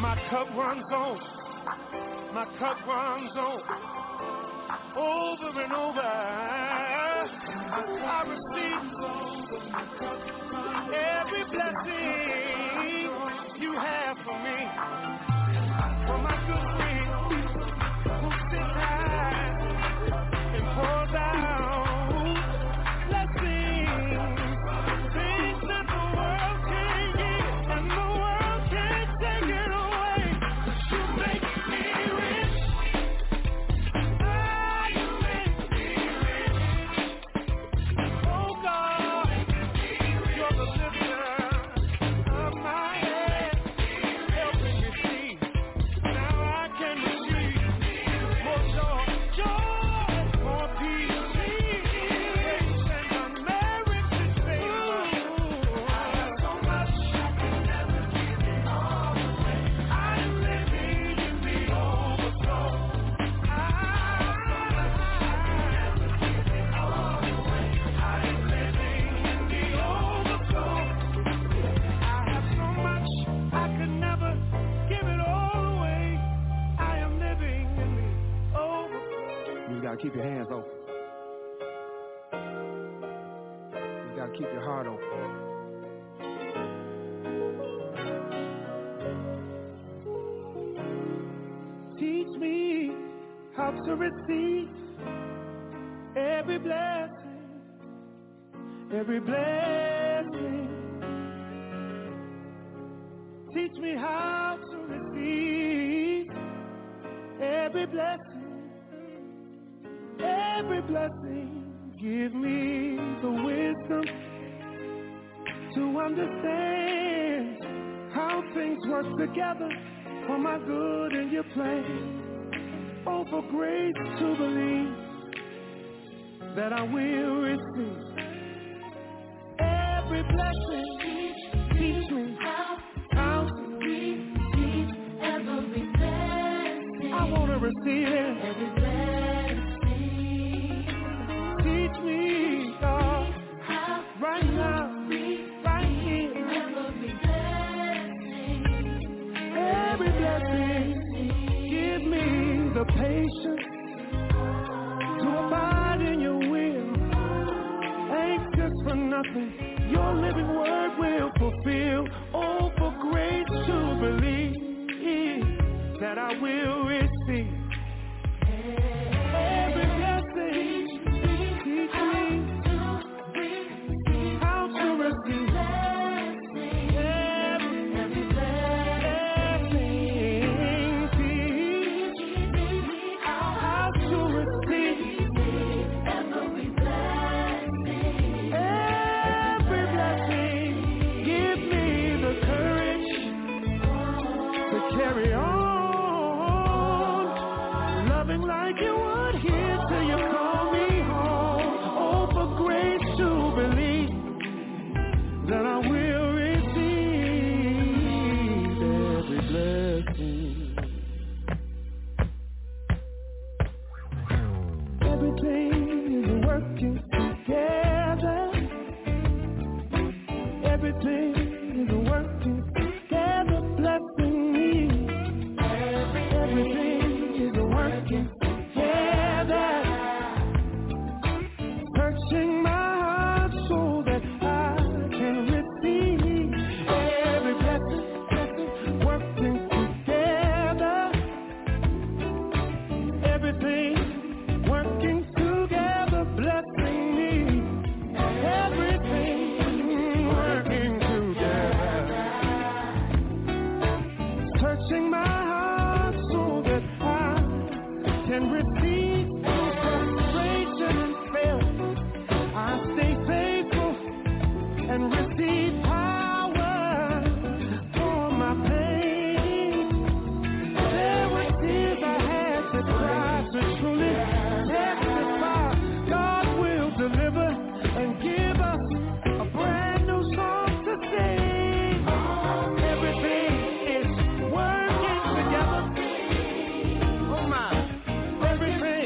my cup runs on. My cup runs on. Over and over. I receive every blessing you have for me. For my good friend who sits high and pours out blessings. Things that the world can't give and the world can't take it away. You make me rich. You make me rich. Oh God, you're the lifter of my head, helping me see. Now I can receive more joy, more peace, grace and unmerited favor. I have so much I can never give it all away. I am living in the overflow. I have so much I can never give it all away. I am living in the overflow. I have so much I could never give it all away. I am living in the overflow. You gotta keep your hands open. You gotta keep your heart open. Teach me how to receive every blessing, every blessing. Teach me how to receive every blessing, every blessing. Give me the wisdom to understand how things work together for my good and your plan. Oh, for grace to believe that I will receive every blessing. Teach me how to receive every blessing. I want to receive it. Every blessing. Teach me, God, right now, right here. Every blessing. Give me the patience to abide in your will. Anxious for nothing, your living word will fulfill. Oh, for grace to believe that I will receive every blessing. Teach me how to receive every blessing. Teach me how to receive every blessing. Every blessing. Give me the courage to carry on, loving like you would here till you call me home. Oh, for grace to believe that I will receive every blessing. Everything is working together. Everything is working together, blessing me. Everything is working together, searching my heart so that I can receive every blessing, working together. Everything working together, blessing me. Everything working together, searching my heart so that I can receive frustration and fail. I stay faithful and receive power for my pain. There were tears I had to cry to truly testify. God will deliver and give us a brand new song to sing. Everything is working together. Oh my, everything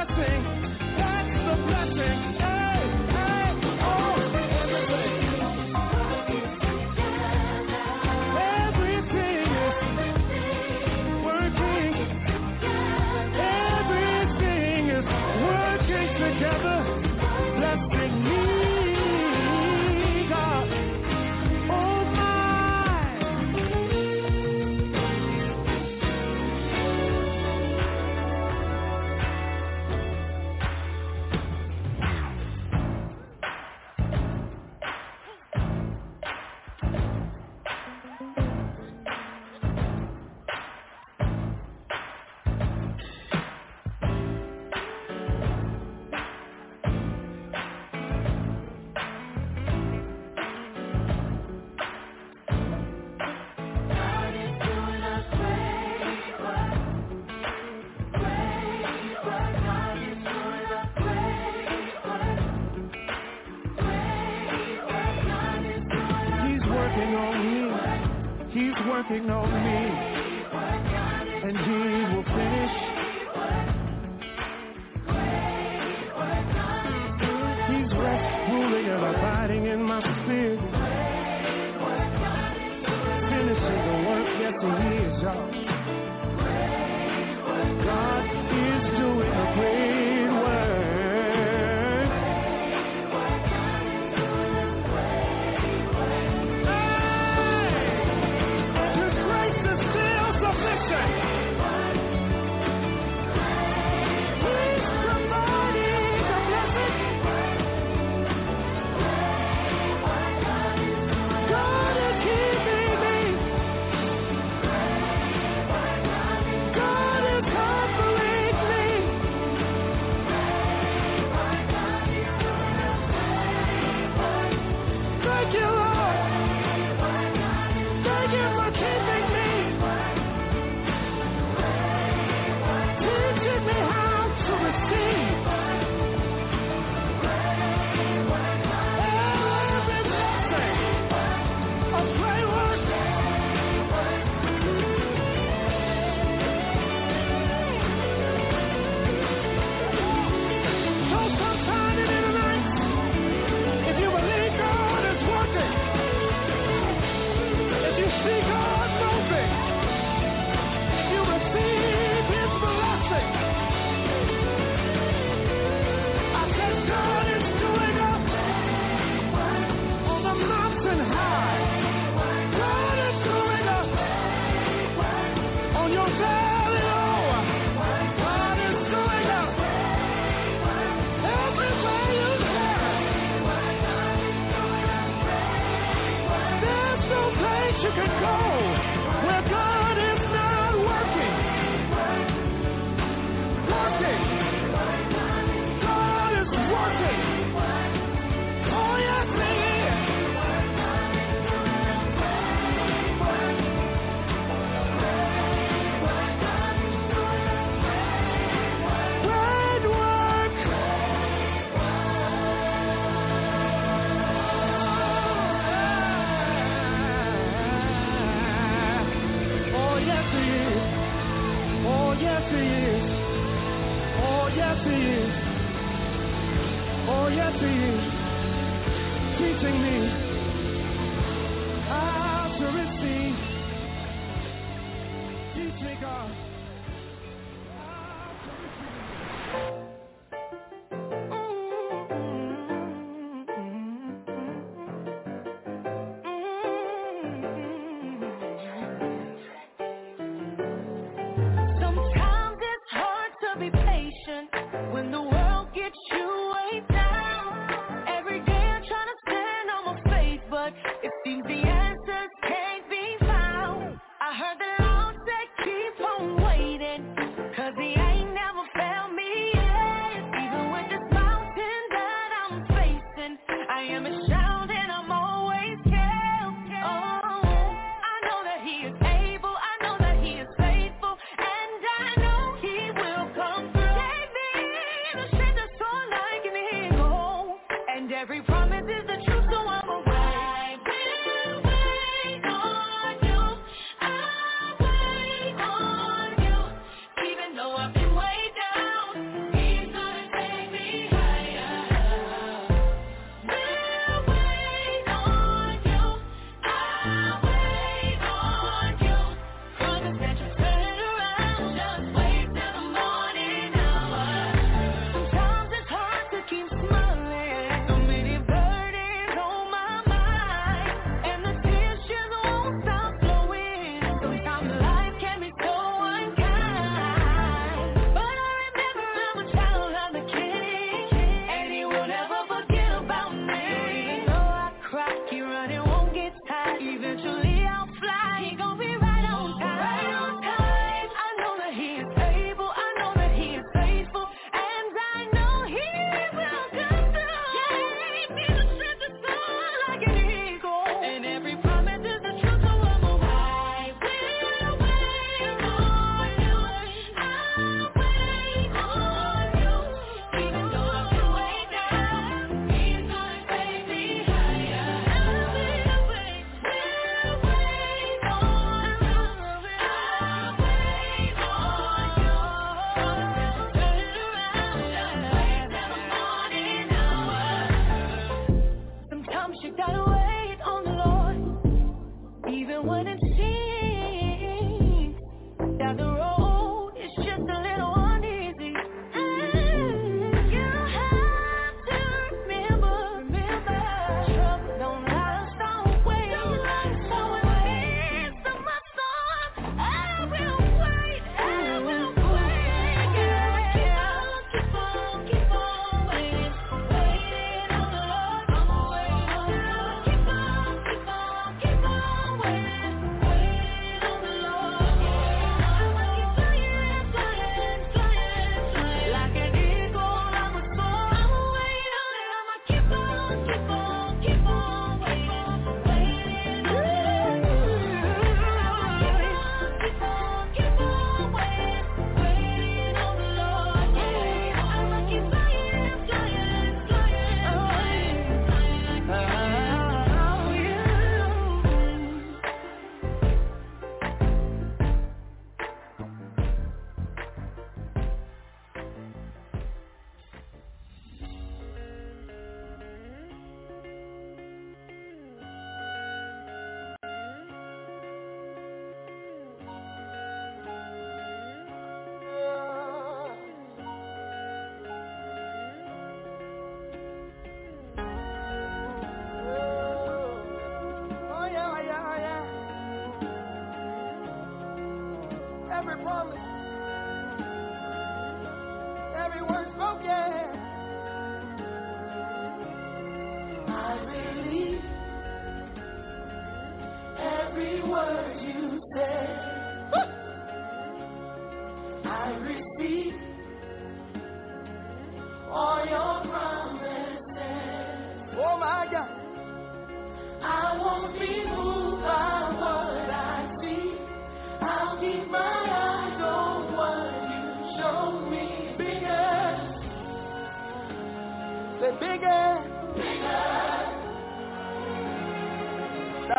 blessing. That's the blessing. Hey, hey, oh, everything. Everything is working. Everything is working together. Blessing me, God. Oh, my. He's working on me, and he will finish. He's rest, ruling, and abiding in my spirit, finishing the work. Yes, he is, y'all. God is doing a great work.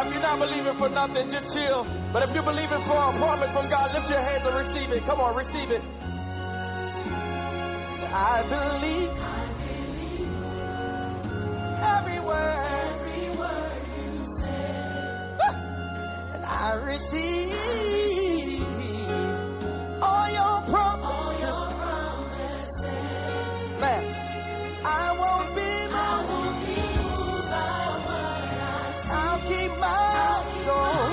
If you're not believing for nothing, just chill. But if you're believing for an appointment from God, lift your hands and receive it. Come on, receive it. I believe every word you said. And I receive all your promises. Man, I won't be moved by what I'll keep my soul.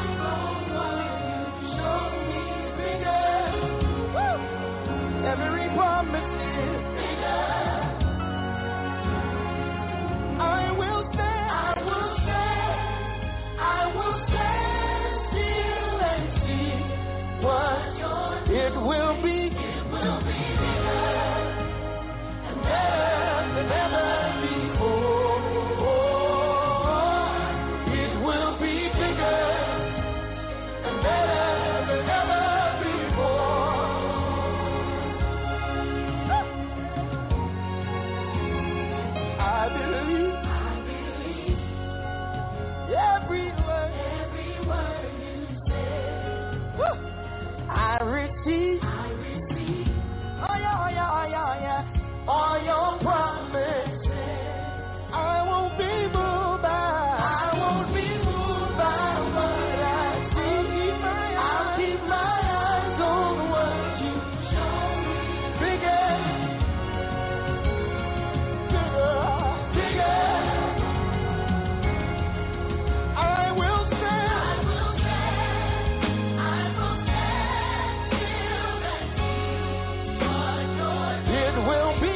Show me bigger. Woo! Every promise is bigger. I will stand still and see what it will be. It will be bigger and better than ever before. It will be bigger and better than ever before. I believe every word you said. I receive all your promises. I won't be moved by what I see. I'll keep my eyes on what you show me. Bigger. I will stand still. It will be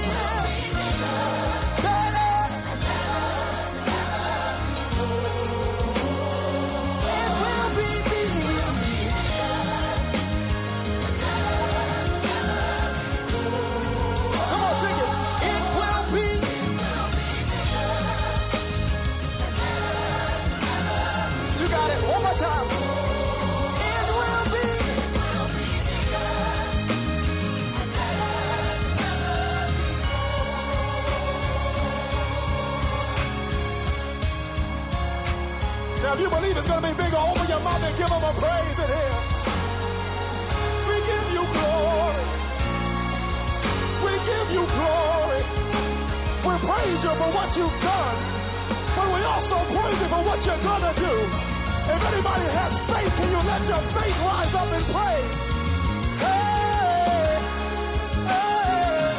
If you believe it's going to be bigger, open your mouth and give them a praise in here. We give you glory. We give you glory. We praise you for what you've done, but we also praise you for what you're going to do. If anybody has faith, can you let your faith rise up and praise? Hey, hey.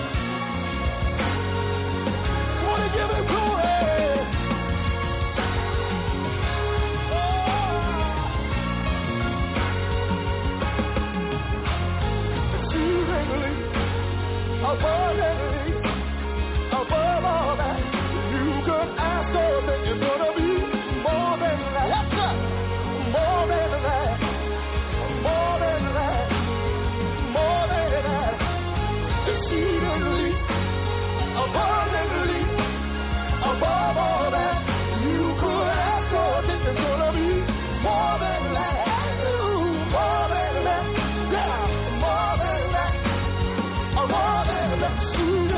Want to give him glory. Above all that, you could ask all that you're gonna be more than that, more than that, more than that, more than that, exceedingly, abundantly, above all that, you could ask all that you're gonna be more than that, more than that, yeah, more than that, more than that.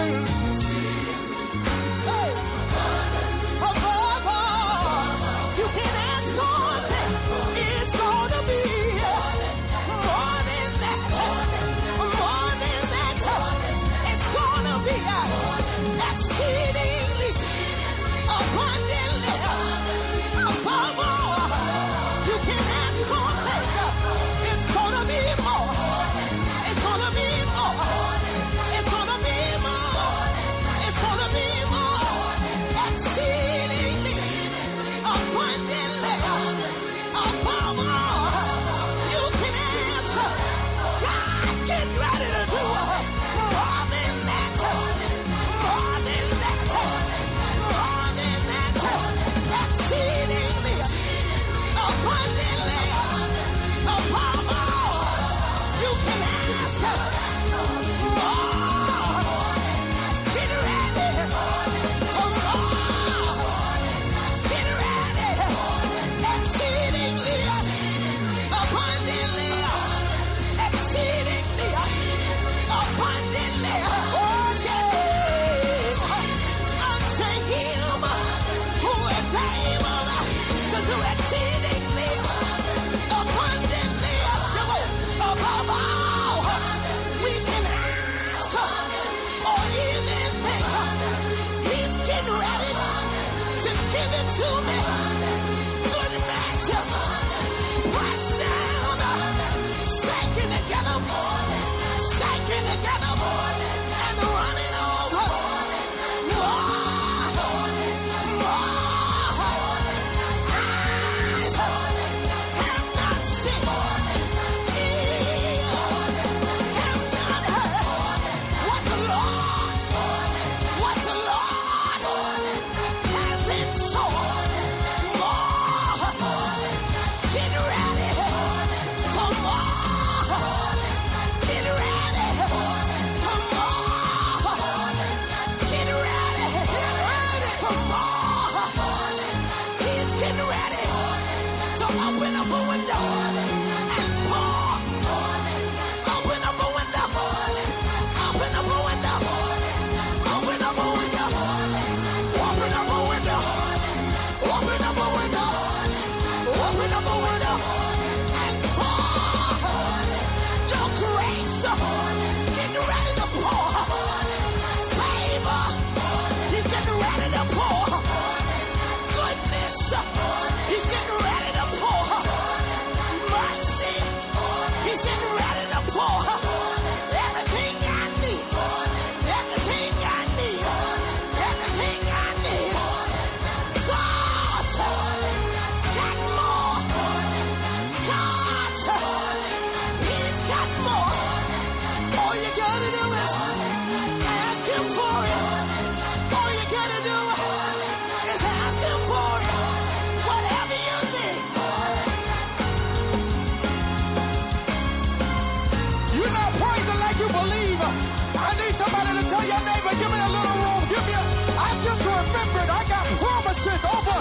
give me a little room. I just remembered I got promises over.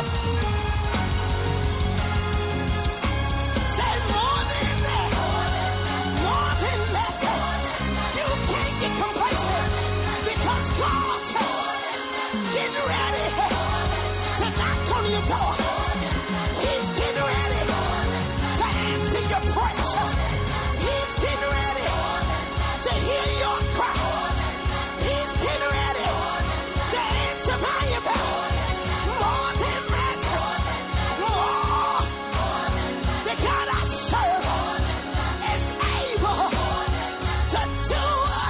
There's more than that. More than that. You can't get complacent because God's getting ready to knock on your door. He's getting ready to answer your prayer. He's getting ready to hear your cry. He's getting ready to answer by your back. More than that. More. The God I serve is able to do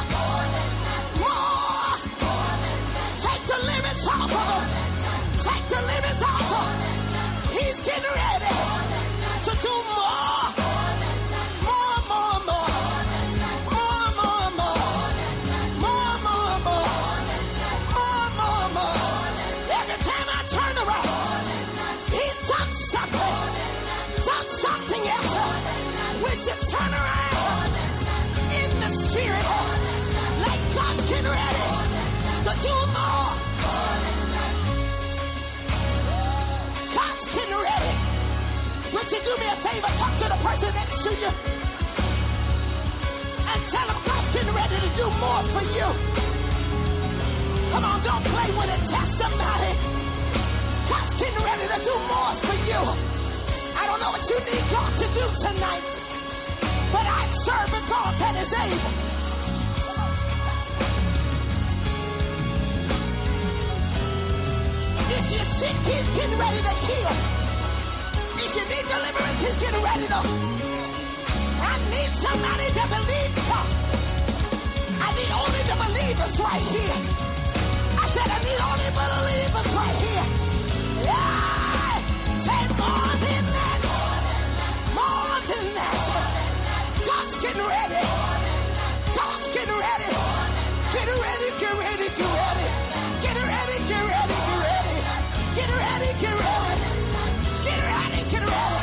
more. Take the limits off of him. Take the limits off of him. He's getting ready to do more. More, more, more. More, more, more. More, more, more. More, more, more. Every time I turn around, he's done something else. We just turn around in the spirit, like God's getting ready to do more. God's getting ready. Would you do me a favor? Talk to the person next to you and tell them God's getting ready to do more for you. Come on, don't play with it. Tell somebody. God's getting ready to do more for you. I don't know what you need God to do tonight, but I serve a God that is able. If you're sick, he's getting ready to heal. If you need deliverance, he's getting ready to. I need somebody to believe God. I need only the believers right here. I said I need only believers right here. Yeah! Say more than that. More than that. God's getting ready. God's getting ready. Get ready, get ready, get ready. Get ready, get ready, get ready. Get ready, get ready. Get ready, get ready.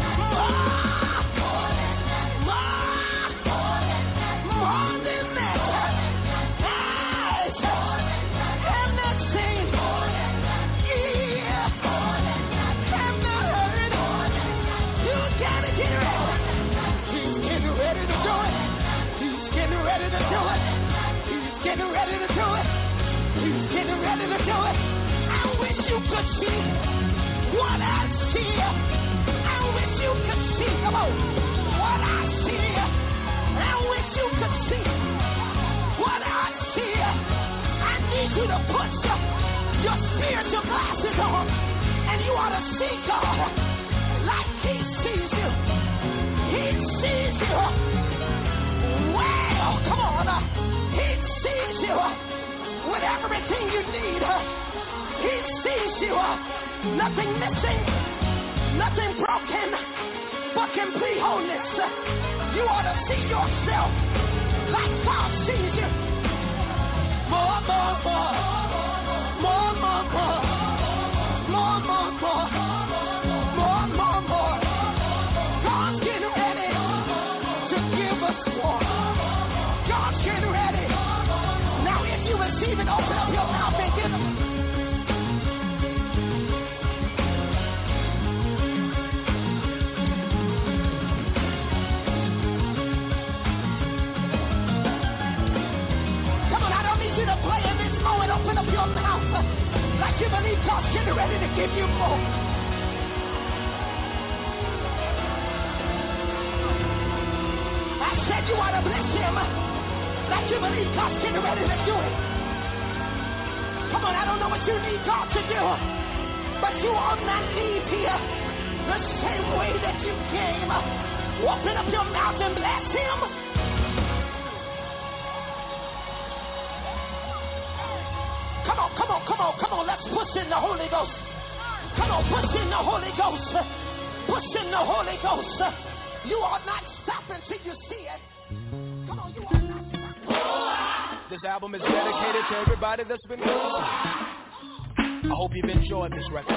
More than that. Eyes have not seen. Ears have not heard. You gotta get ready. He's getting ready to do it. He's getting ready to do it. He's getting ready to do it. He's getting ready to do it. I wish you could see what I see. I wish you could see. Come on. What I see. I wish you could see what I see. I need you to put your spiritual glasses on, and you ought to see God like He sees you. He sees you well. Come on. He sees you with everything you need. He sees you. Nothing missing, nothing broken, but complete wholeness. You ought to see yourself like God sees you. More, more, more. More, more, more. More, more, more. More, more, more. God's getting ready to give us more. God's getting ready. Now if you receive it, open up your mouth and give Him. Open up your mouth like you believe God's getting ready to give you more. I said you ought to bless Him like you believe God's getting ready to do it. Come on, I don't know what you need God to do, but you on that knees here the same way that you came. Open up your mouth and bless Him. Come on, come on, come on, come on. Let's push in the Holy Ghost. Come on, push in the Holy Ghost. Push in the Holy Ghost. You are not stopping till you see it. Come on, you are not stopping. This album is dedicated to everybody that's been listening. I hope you've enjoyed this record.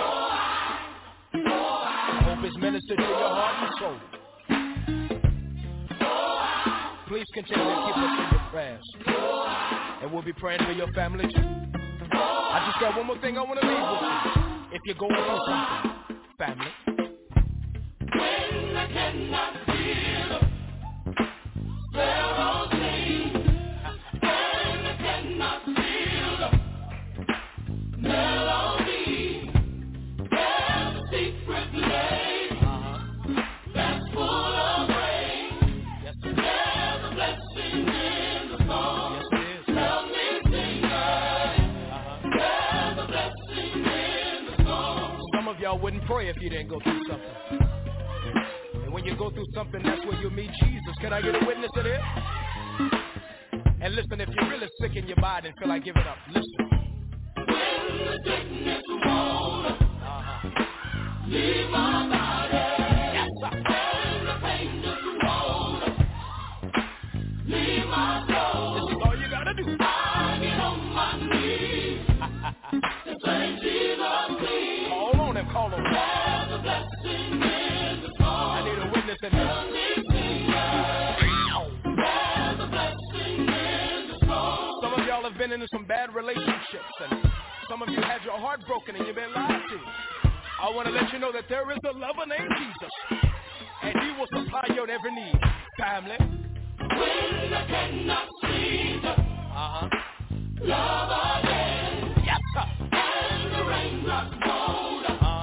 I hope it's ministered to your heart and soul. Please continue to keep us in your prayers. And we'll be praying for your family too. I just got one more thing I want to leave with you. If you're going through something, family. When I cannot feel sparrows sing, when I cannot feel melody, there's a secret place that's full of rain. There's a blessing in the song. Help me sing it. There's a blessing in the song. Some of y'all wouldn't pray if you didn't go through something. When you go through something, that's where you meet Jesus. Can I get a witness in here? And listen, if you're really sick in your body and feel like giving up, listen. When the sickness won't leave my body, yes, when the pain just won't leave my soul, this is all you gotta do. I get on my knees and say, Jesus, please. Call on him, call on him. There's a blessing in the song. I need a witness in here. Some of y'all have been into some bad relationships, and some of you had your heart broken and you've been lied to. I want to let you know that there is a lover named Jesus, and he will supply your every need. Family. When I cannot see love again, yes, sir. And the raindrops won't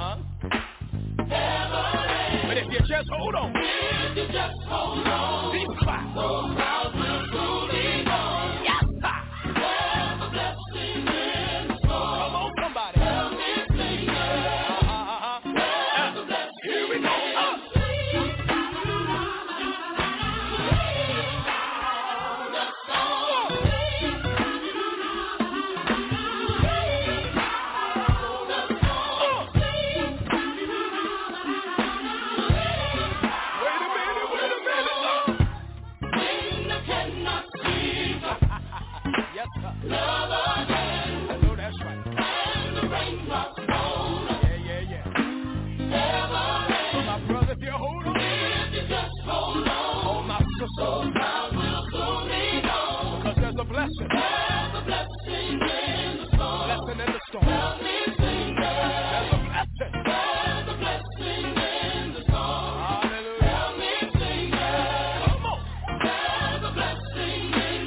but if you just hold on, be quiet. Those clouds will soon be gone. Yes, sir. There's a blessing in the storm. Come on, somebody. Help me sing it. There's a blessing. Here we go. Love again. I know that's right. And the raindrops won't ever So my brother, if you hold on, if you just hold on, oh my sister, those clouds will soon be gone. because there's a blessing. There's a blessing in the storm. Blessing in the storm. Help me sing it. There's a blessing. There's a blessing in the storm. Hallelujah. Help me sing it. Come on. There's a blessing in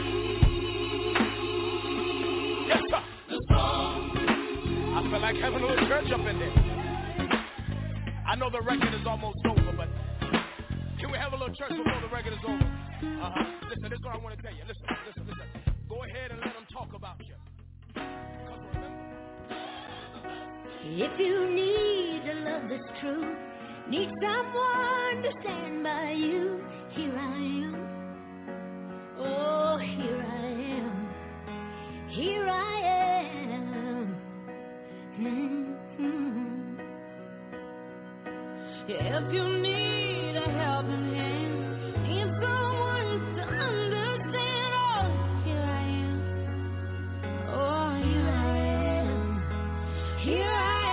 Yes, sir. the storm. I feel like having a little church up in there. I know the record is almost over, but can we have a little church before the record is over? Listen, this is what I want to tell you. Listen. Go ahead and let them talk about you. Because remember, if you need a love that's true, need someone to stand by you, here I am. Oh, here I am. Here I am. Mm-hmm. If you need a helping hand, need someone to understand, oh, here I am. Oh, here I am. Here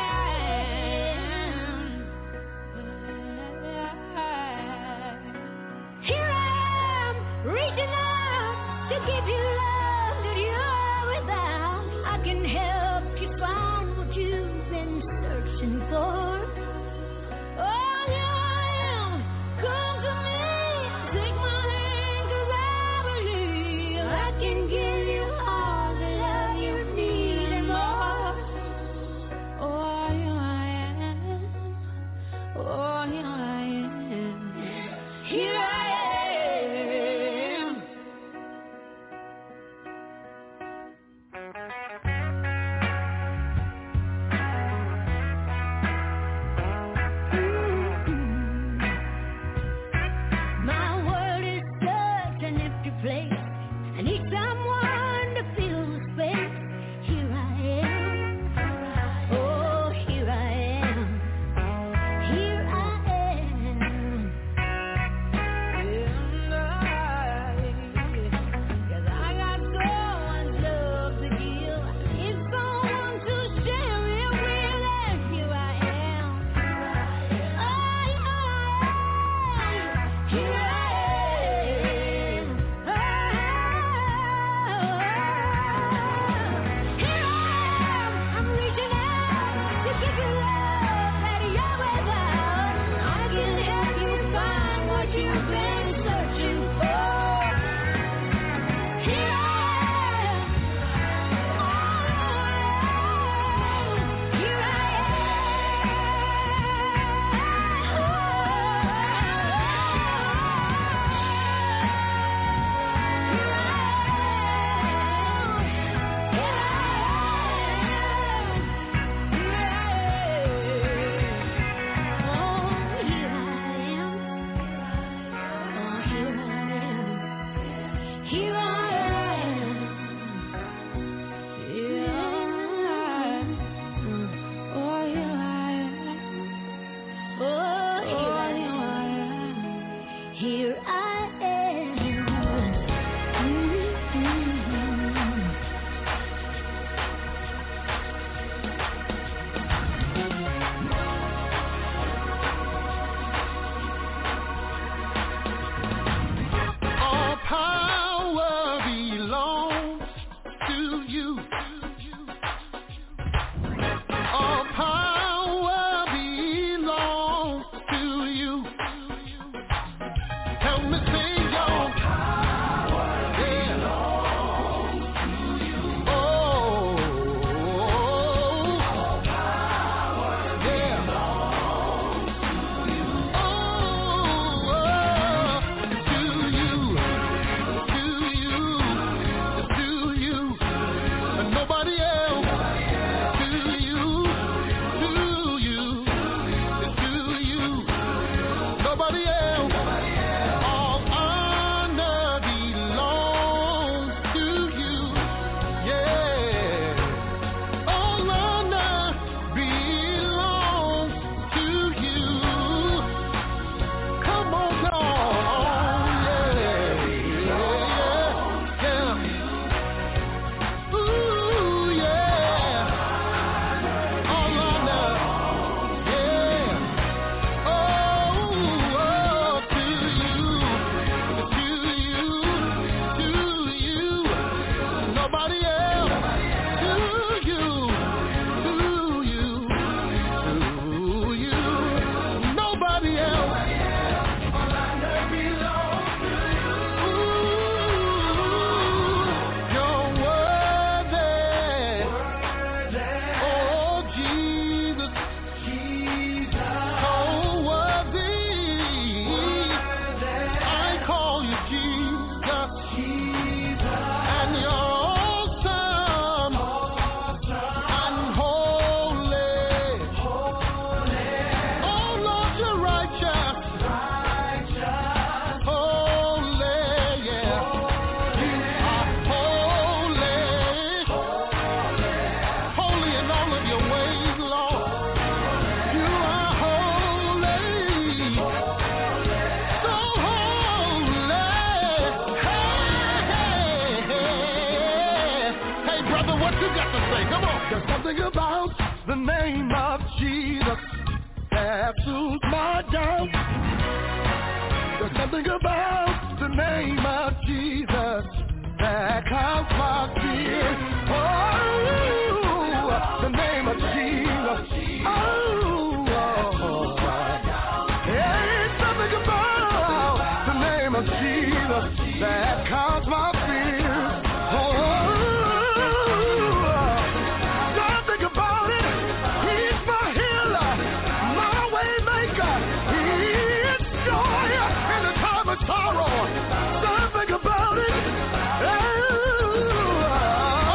I am, reaching out to give you love that you're without. I can help you find what you've been searching for. Oh, here I am, come to me, take my hand, 'cause I believe I can give you all the love you need and more. Oh, here I am, oh, here I am, here I am. nobody else. To you. Nobody else. You're worthy. Oh, Jesus. So worthy. I call you Jesus. And you're awesome. And holy. Oh, Lord, you're righteous. Holy, yeah. You are holy. Holy in all of your ways, Lord. You are holy. So holy. Hey, brother, what you got to say? Come on. There's something about the name of Jesus that soothes my doubt. There's something about the name of Jesus that calms my fear. Oh, the name of Jesus. Oh, there's something about the name of Jesus that calms my fear. Oh, something about it. He's my healer, my way maker. He's joy in the time of sorrow. Something about it. Oh,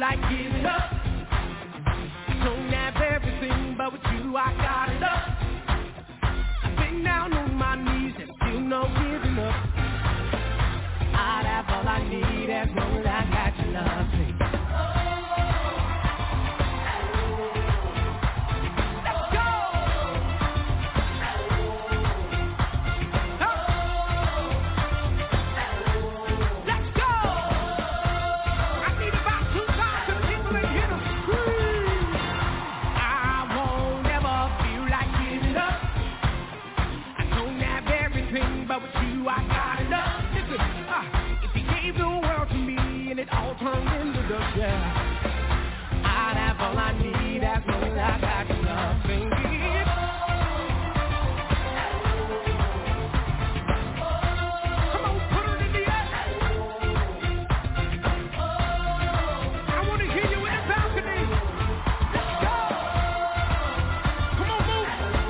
like giving up. I don't have everything, but with you I got enough. I've been down on my knees and still no giving up. I'd have all I need as long as I got your love, baby. But with you I got enough. Listen, if you gave the world to me and it all turned into dust, yeah, I'd have all I need as long as I got your love, baby. Come on, put it in the air. I want to hear you in the balcony. Let's go. Come on, move.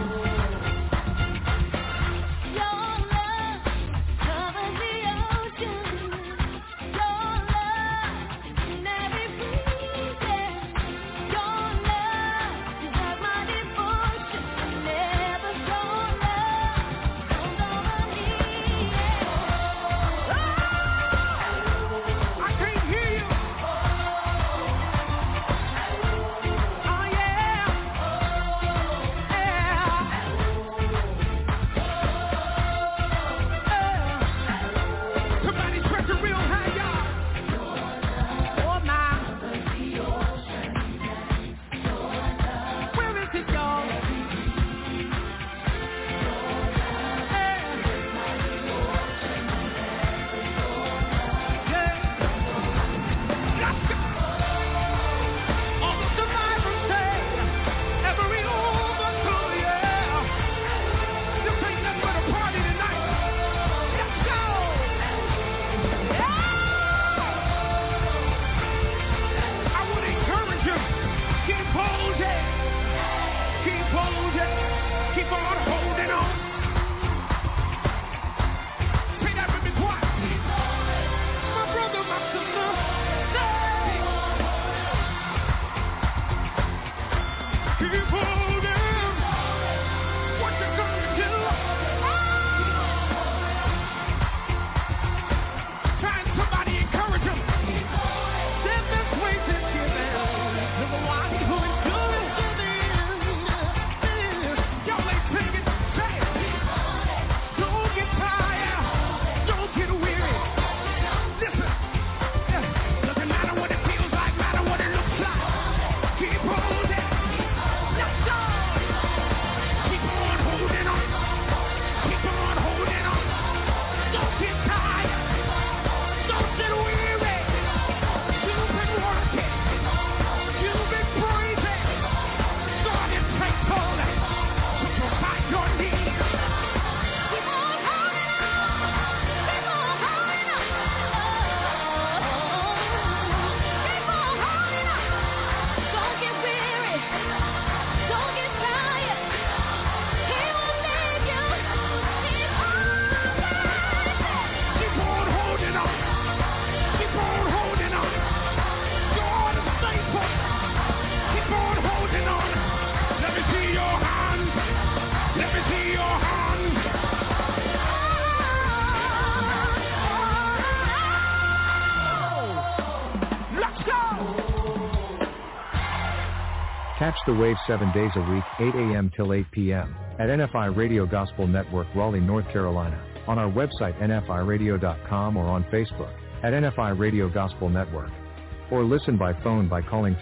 Catch the wave 7 days a week, 8 a.m. till 8 p.m. at NFI Radio Gospel Network, Raleigh, North Carolina, on our website nfiradio.com or on Facebook at NFI Radio Gospel Network. Or listen by phone by calling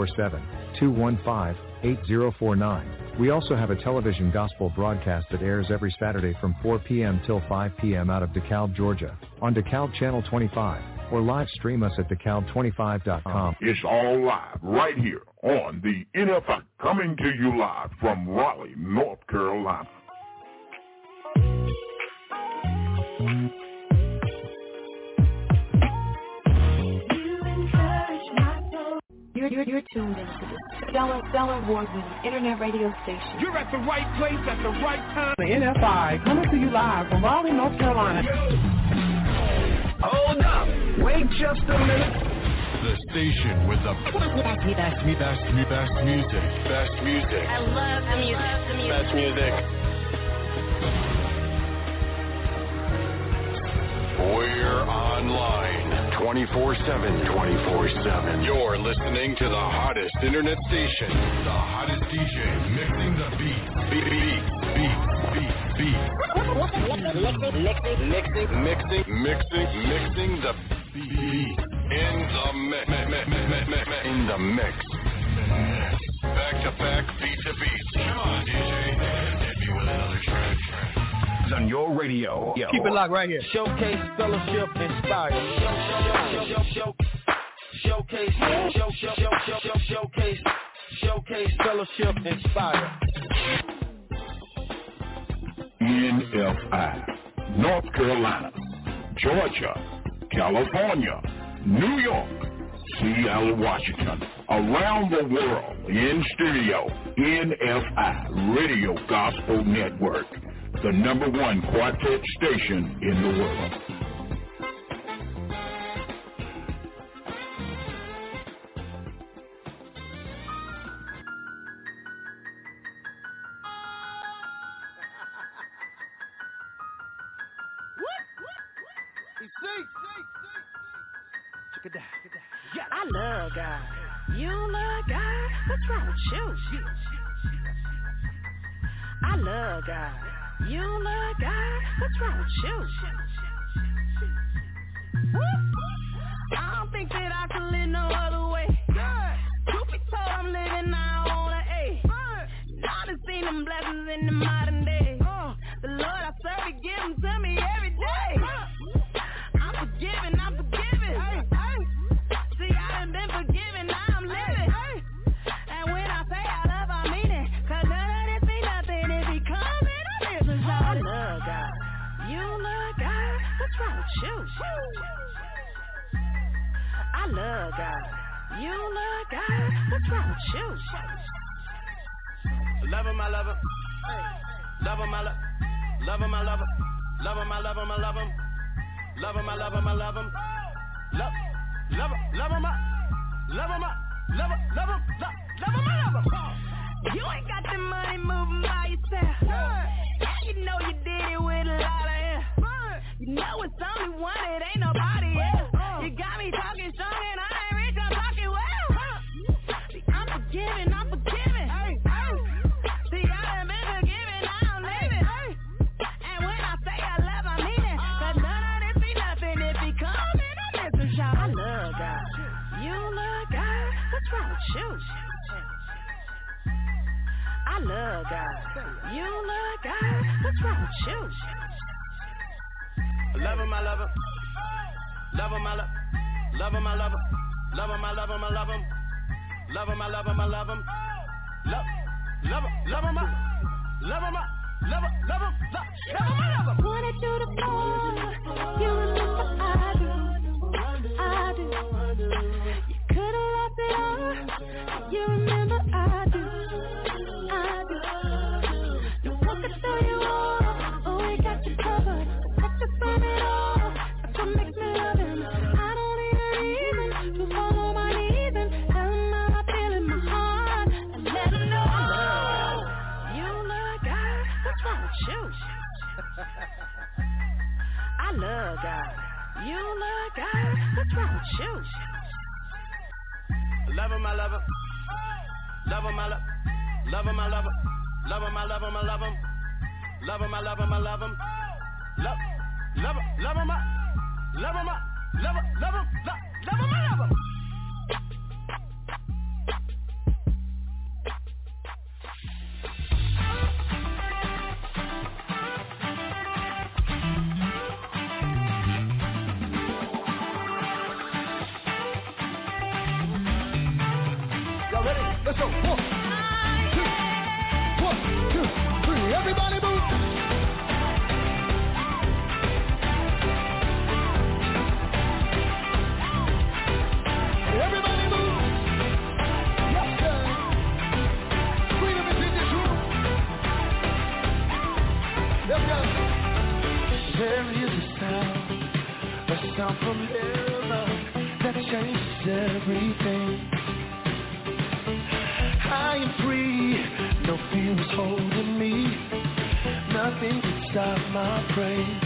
347-215-8049. We also have a television gospel broadcast that airs every Saturday from 4 p.m. till 5 p.m. out of DeKalb, Georgia, on DeKalb Channel 25, or live stream us at DeKalb25.com. It's all live right here on the NFI, coming to you live from Raleigh, North Carolina. You're tuned into the Stellar Award-winning internet radio station. You're at the right place at the right time. The NFI coming to you live from Raleigh, North Carolina. Hold up. Wait just a minute. The station with the best music. Best music. I love the music. Best music. We're online 24/7. You're listening to the hottest internet station. The hottest DJ mixing the beats. Mixing the beat. In the mix. Back to back, beat to beat. Come on, DJ. Hit me with another track. On your radio. Keep it locked right here. Showcase, fellowship, inspire. Showcase, fellowship, inspire. NFI, North Carolina, Georgia, California, New York, Seattle, Washington, around the world, in studio, NFI Radio Gospel Network, the #1 quartet station in the world. I love God. You don't love God? What's wrong with you? I love God. You don't love God? What's wrong with you? I don't think that I can live no other way. Truth be told, I'm living now on an A. Now I done seen them blessings in the modern day. The Lord I serve, He give them to me every day. I'm forgiven. See, I done been forgiven, now I'm living. And when I say I love, I mean it. Cause none of this be nothing if He coming on this. I love God. You don't love God? What's wrong with you? I love God. You don't love God? What's wrong with you? Love him, I love him. Love him, I love him. Love him, I love him. Love him, I love him, I love him. Love him, I love him, I love him. Love him, I love him, love him, love him. You ain't got the money moving by yourself. You know you did it with a lot of air. You know it's only one, it ain't nobody else. You got me talking strong and I ain't rich, I'm talking well. See, I'm forgiving. See, I done been forgiven, now I'm living. And when I say I love, I mean it. Cause none of this be nothing if He coming on this show. I love God. You don't love God? What's wrong with you? I love God. You don't love God? What's wrong with you? Love him, I love him. Love him, I love him. Love him, I love him. Love him, I love him, I love him. Love him, I love him, I love him. Love him, I love him, love him, I love him. Wanted you to fall. You remember I do. You could've lost it all. You remember I do. The walk it through you all. Oh, we got you covered. Let you burn it all. That's what makes me love Him. I don't need a reason to fall on my knees and tell Him how I feel in my heart and let Him know. You love God? What's wrong with you? I love God. You love God? What's wrong with you? Love him, I love him. Love him, I love him. Love him, I love him. Love him, I love him, I love him. Love him, I love him, I love him. Love him, I love him, love him, I love him. Y'all ready? Let's go. 1, 2, 3. Everybody move. Everybody move. Yes, sir. Freedom is in this room. Let's go. There is a sound from heaven that changes everything. everything. I am free, no fear is holding me. Nothing can stop my praise.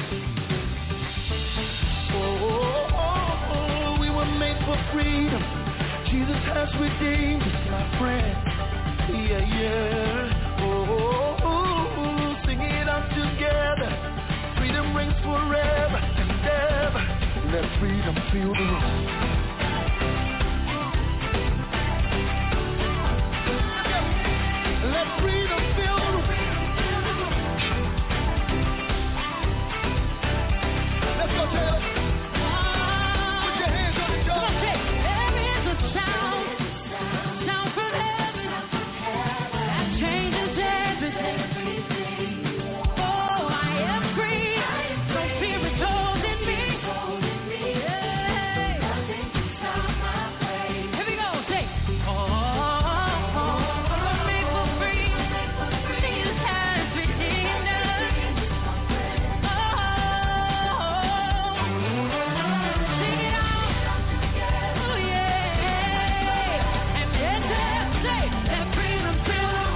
Oh, we were made for freedom. Jesus has redeemed us, my friend. Yeah, yeah. Oh, sing it out together. Freedom rings forever and ever. Let freedom fill the room. Let freedom fill the room. Let's go, Taylor. Put your hands on the door. There is a sound from heaven that changes everything. Oh, I am free. No fear is holding me. Yeah. Here we go. Say, oh, I'm made for free. Jesus has redeemed us. Sing it out. Oh, yeah. And then say, let freedom fill the room.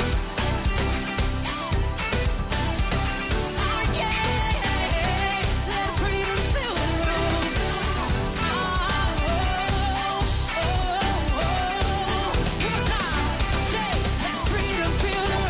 Oh, yeah. Let freedom fill the room. One time. Say, let freedom fill the room.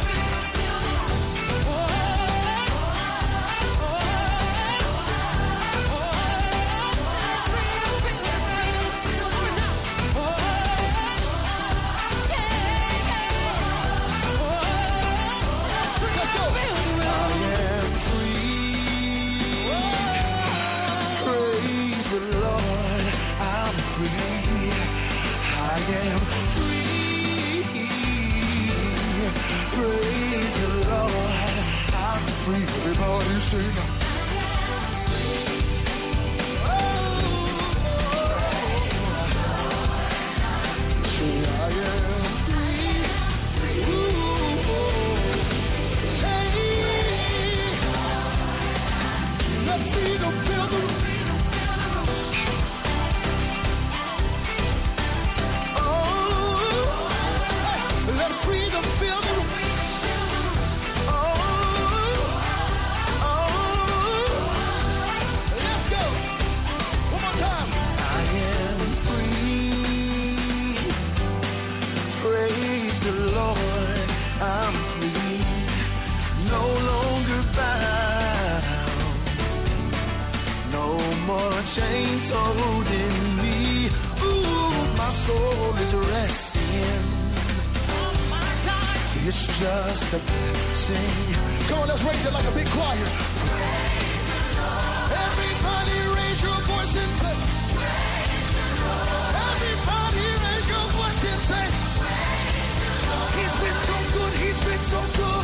Everybody sing. Say I am free. Hey, let freedom fill the room. Let freedom fill the room. Let's go. One more time. I am free. Praise the Lord. I'm free. No longer bound. No more chains holding me. Ooh, my soul is resting. It's just a blessing. Come on, let's raise it like a big choir. Everybody raise your voice and say. Everybody raise your voice and say. He's been so good, he's been so good.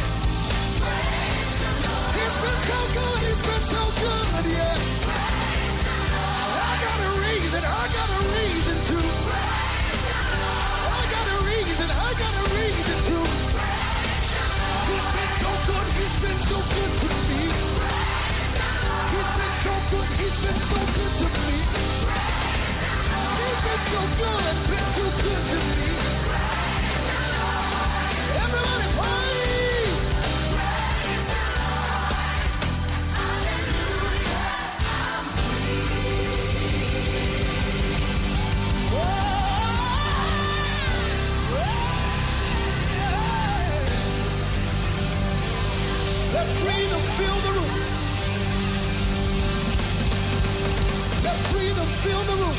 He's been so good, he's been so good, yeah. I got a reason to. I got a reason to. He's been so good to me. He's been so good to me. He's been so good, been too good to me. Everybody party! Let freedom fill the room. Let freedom fill the room.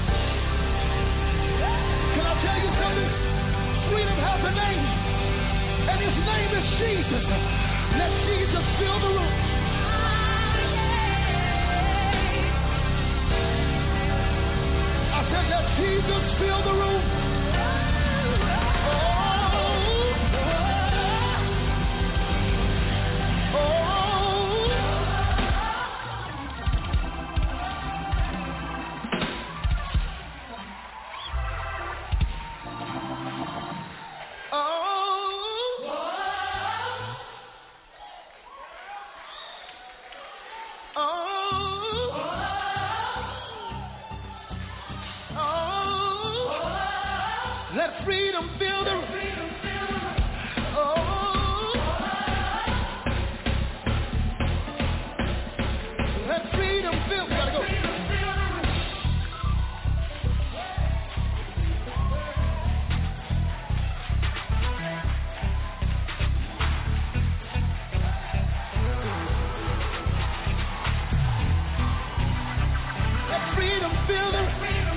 Can I tell you something? Freedom has a name, and his name is Jesus. Let Jesus fill the room. I said, let Jesus fill the room. Oh, Let freedom fill the room. Oh, let freedom fill. We gotta go. Let freedom fill the room.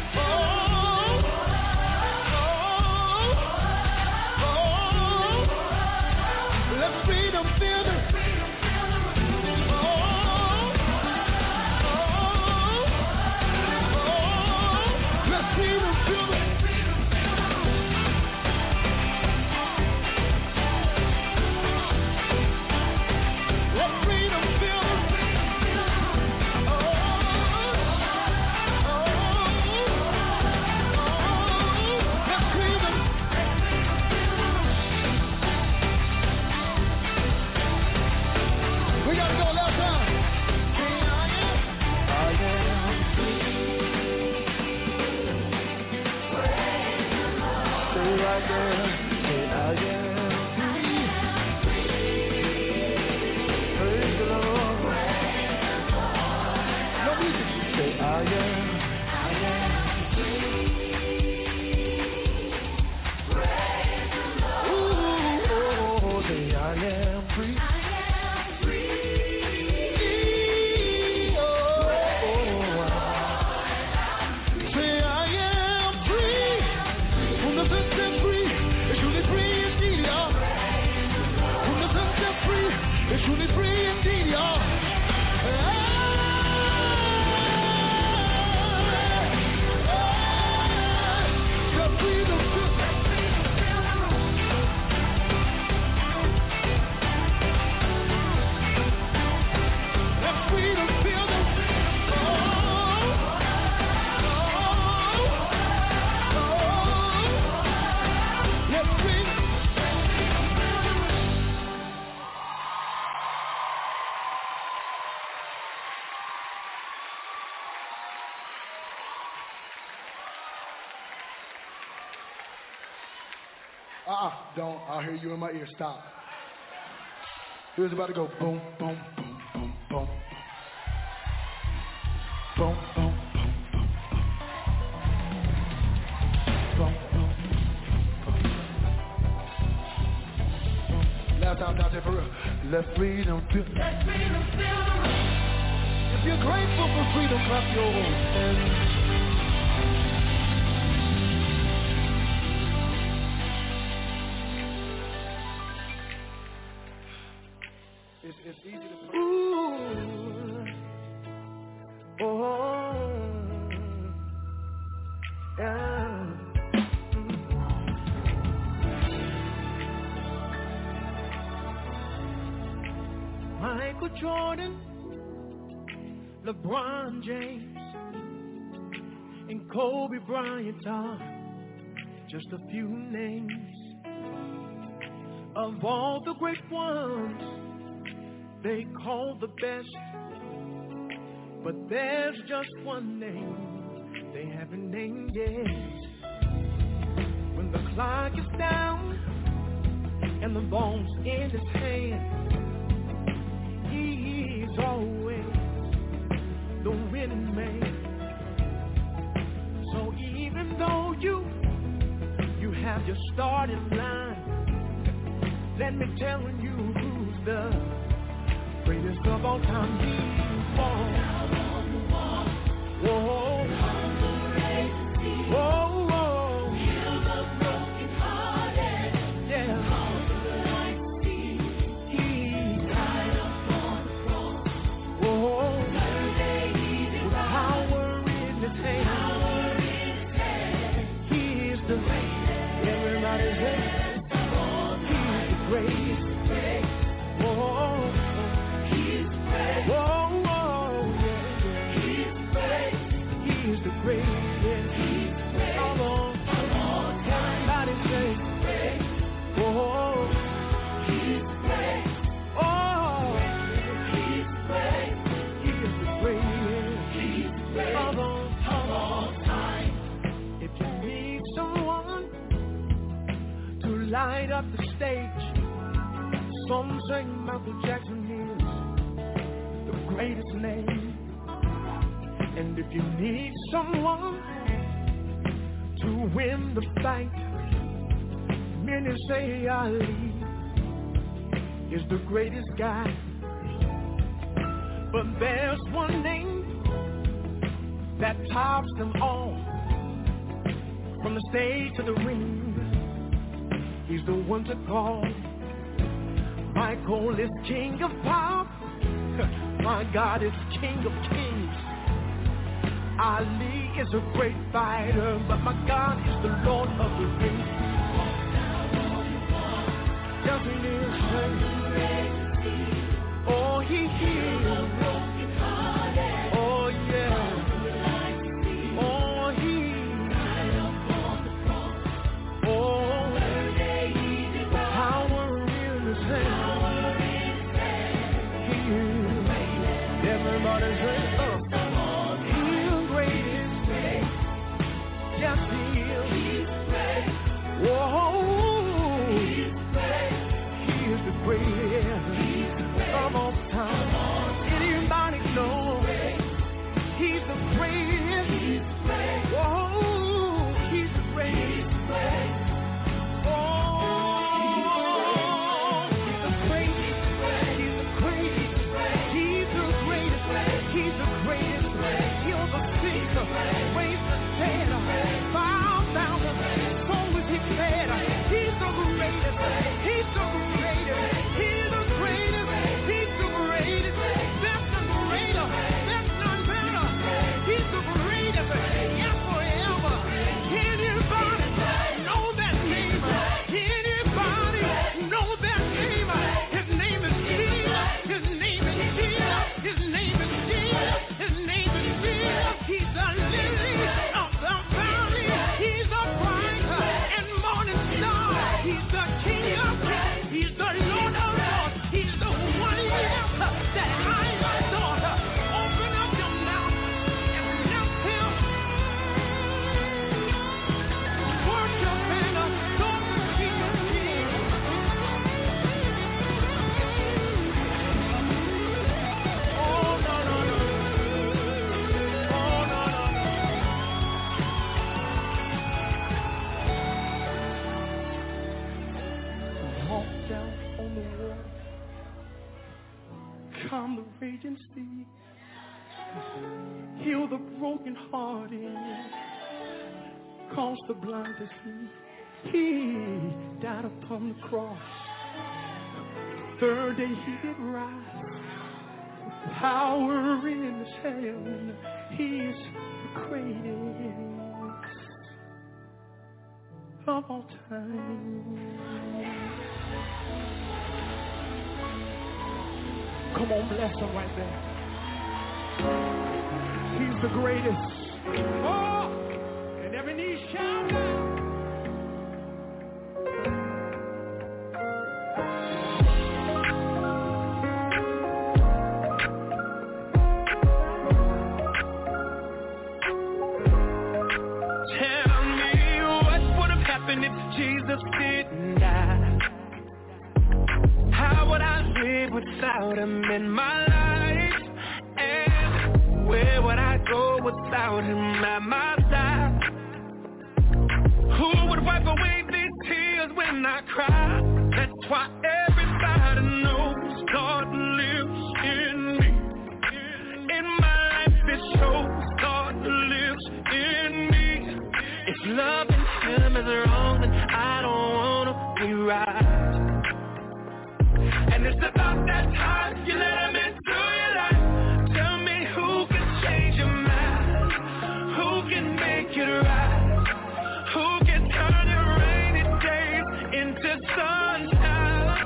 Don't. I'll hear you in my ear. Stop. Here's about to go boom, boom, boom, boom, boom. Boom, boom, boom, boom, boom. Boom, boom, boom. Last time out there for real. Let freedom fill. Let freedom fill the room. If you're grateful for freedom, clap your hands. It's easy to play. Ooh. Oh. Yeah. Michael Jordan, LeBron James, and Kobe Bryant are just a few names of all the great ones they call the best, but there's just one name they haven't named yet. When the clock is down and the ball's in his hand, he's always the winning man. So even though you have your starting line, let me tell you who's the greatest of all time. He's born. Whoa. Whoa, whoa. Heal the broken-hearted. Yeah. Cause the light see. He died upon the cross. Whoa. With power in his hand. Power in his hand. He is the greatest. Everybody's there. He's the greatest. Whoa. Whoa, whoa, yeah. He's great. He's the greatest. He's great. Come on. Everybody say, great. Whoa. He's great. Oh. He's great. He is the greatest. He's great. Come on. Time. If you need someone light up the stage. Some say Michael Jackson is the greatest name. And if you need someone to win the fight, many say Ali is the greatest guy. But there's one name that tops them all. From the stage to the ring, he's the one to call. Michael is king of pop. My God is king of kings. Ali is a great fighter, but my God is the Lord of the rings. Yes, he is. Oh, he is. Oh, yeah. Oh, he is. Oh, the power in his hand. He is. Everybody say, of all time. Anybody know he's the greatest? Oh, he's the greatest. Oh, he's the greatest. He's the greatest. He's the greatest. He's the greatest. He'll the sick, raise the dead, bow down, so is he fed. He's the greatest. He's the greatest. He's the greatest. He's the greatest. There's none greater. There's none better. He's the greatest. Yes, forever. Anybody know that name? Anybody know that name? His name is Jesus. His name is Jesus. His name is Jesus. His name is Jesus. He's the lily of the valley. He's the bright and morning star. He's the King of kings. He's the Lord of lords. He's the one that I adore. Open up your mouth and lift him. Worship and adore the King of kings. Oh, no, no, no. Oh, no, no, no. Walk down on the water, calm the raging sea, heal the brokenhearted, cause the blind to see. He died upon the cross. Third day he did rise. Power in his hand. He is the greatest of all time. Come on, bless him right there. He's the greatest. Oh, and every knee shall bow. Tell me what would have happened if Jesus didn't die? How would I live without him in my life? And where would I go without him at my side? Who would wipe away these tears when I cry? That's why everybody knows God lives in me. In my life it shows God lives in me. If loving him is wrong, then I don't wanna be right. And it's about that time you let him into your life. Tell me who can change your mind, who can make it right, who can turn your rainy days into sunshine.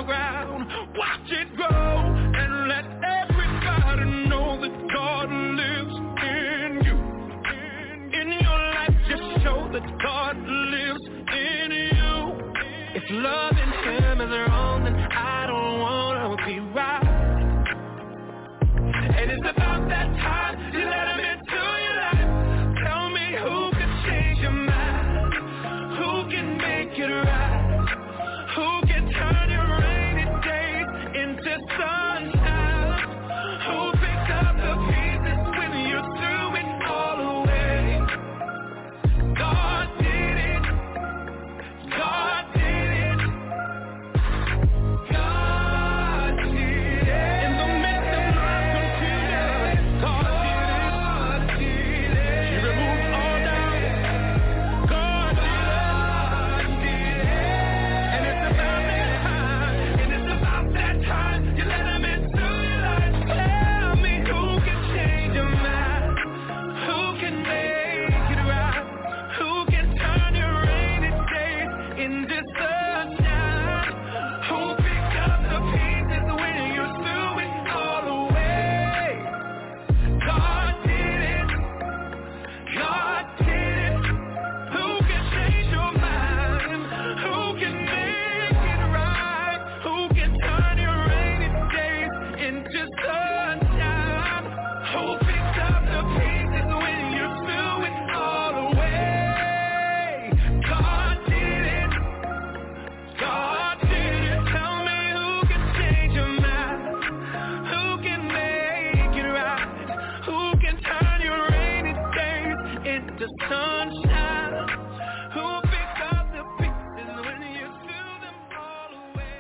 ground. Watch it grow and let everybody know that God lives in you. In your life, just show that God lives in you. If loving Him is wrong, then I don't want to be right. And it's about that time you let Him into your life. Tell me who can change your mind, who can make it right, who can turn your rainy days into sunshine, who picks up the pieces when you threw it all away. God did it. God did it. God did it. In the midst of my confusion, God did it. He removed all doubt. God did it. And it's about that time. And it's about that time you let Him into your life. Tell me who can change your mind, who can make it right, who can turn your rainy days into sunshine, who picked up the pieces when you threw it all away. God did it. God did it. Who can change your mind? Who can make it right? Who can turn your rainy days into sunshine? Who picked up the pieces when you threw it all away? God did it. God did it. Tell me who can change your mind, who can make it right, who can turn your rainy days into sunshine, who picked up the pieces when you threw them all away.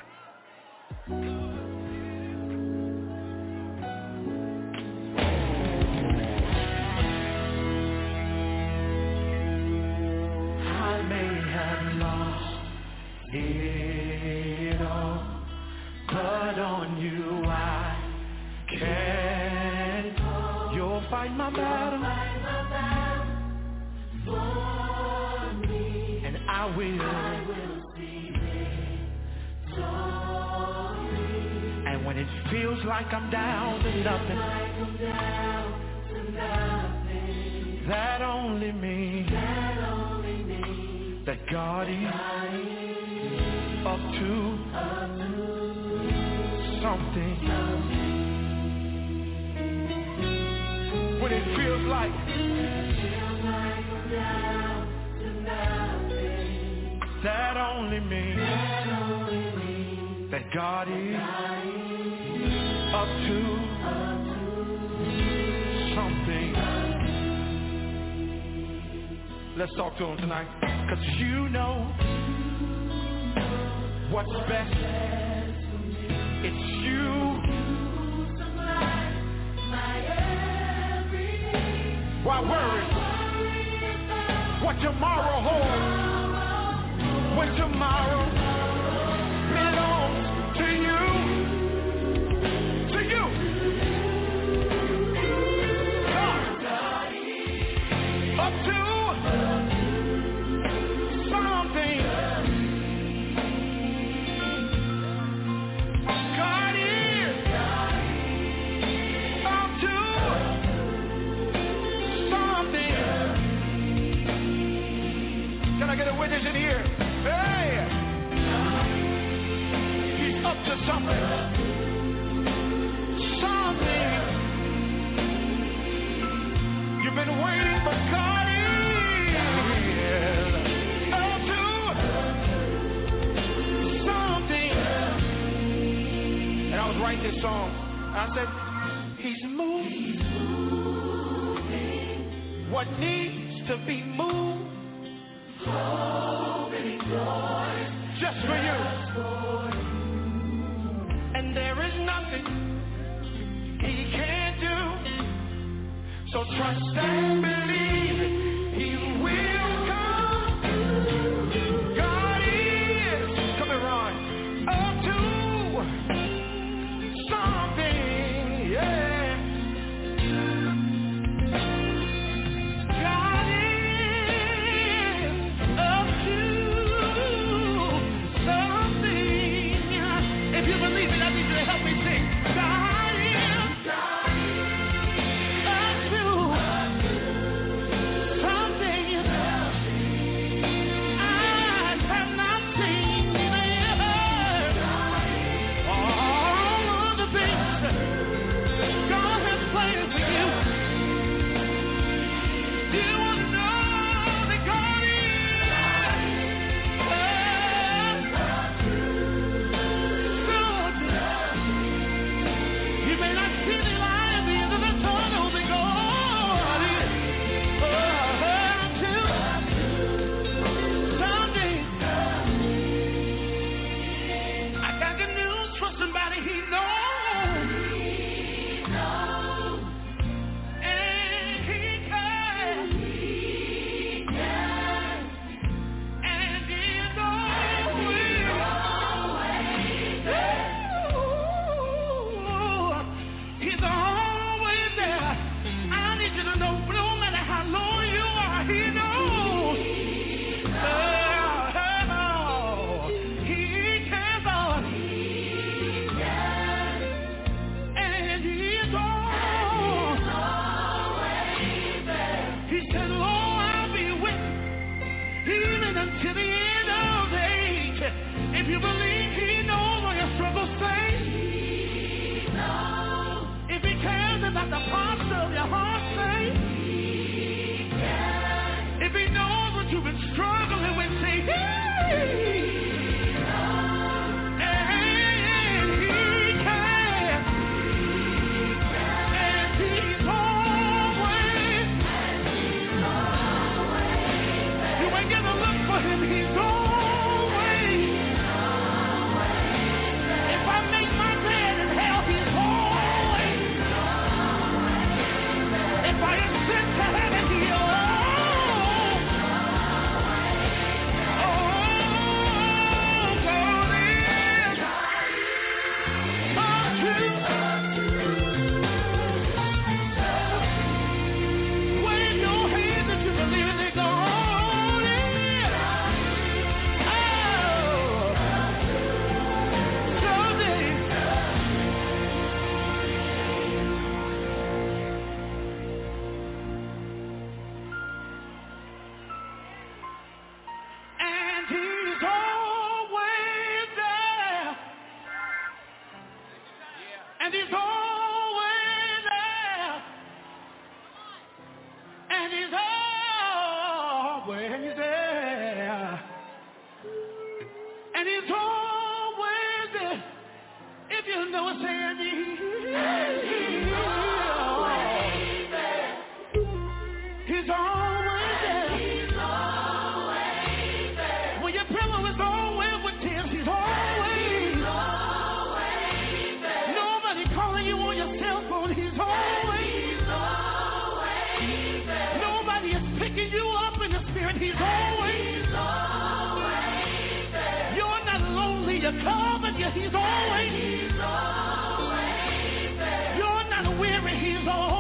I may have lost it all, but on you I can. You'll fight my battle for me, and I will see victory. And when it feels like I'm down to nothing, that only means that God is up to something. When it feels like that only means that God is up to something. Let's talk to Him tonight, 'cause you know what's best. It's you. Why worry what tomorrow holds when tomorrow belongs to you? To you. God up to something. God is up to something. Can I get a witness in here? Hey! He's up to something. Something. You've been waiting for God is up to something. And I was writing this song. I said, He's moving what needs to be moved. Just for you. And there is nothing He can't do. So trust and believe He will come. God is, come here, Ron, up to something, yeah. God is up to something. And he's always there. And he's always there. And he's always there. If you know what I'm saying, he's always there. He's always there. He's always there. When your pillow is always with tears, he's always there. Nobody calling you on your cell phone, he's always there. Nobody is picking you up in the spirit, he's always there. You're not lonely, you're covered, he's always there. You're not weary, he's always.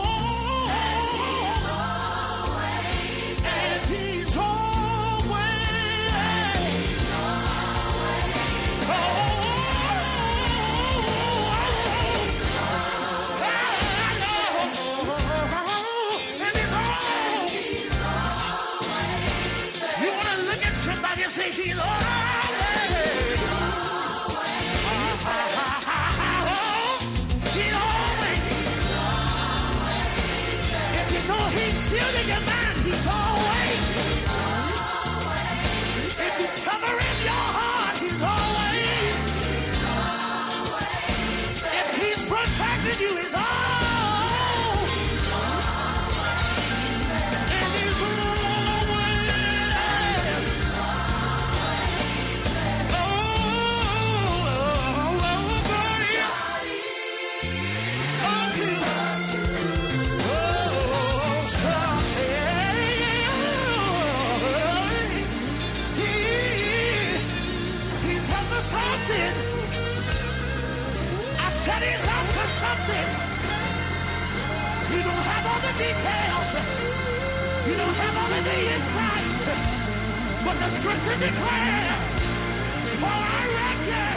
You don't have all the insight, but the scripture declares, for I reckon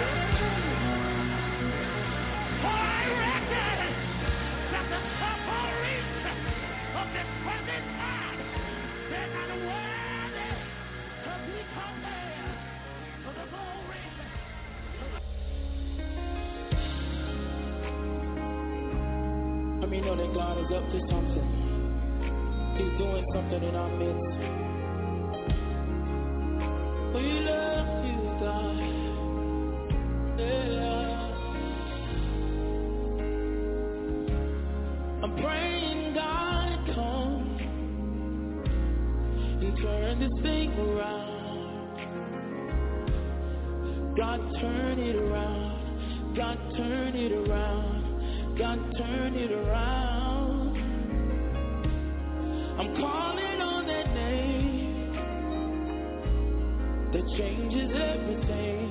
that the sufferings of this present time, they're not worthy to be compared to the glory. I mean, know that God is up to something. He's doing something in our midst. We love you, God. Yeah. I'm praying, God, come and turn this thing around. God, turn it around. God, turn it around. God, turn it around. I'm calling on that name that changes everything.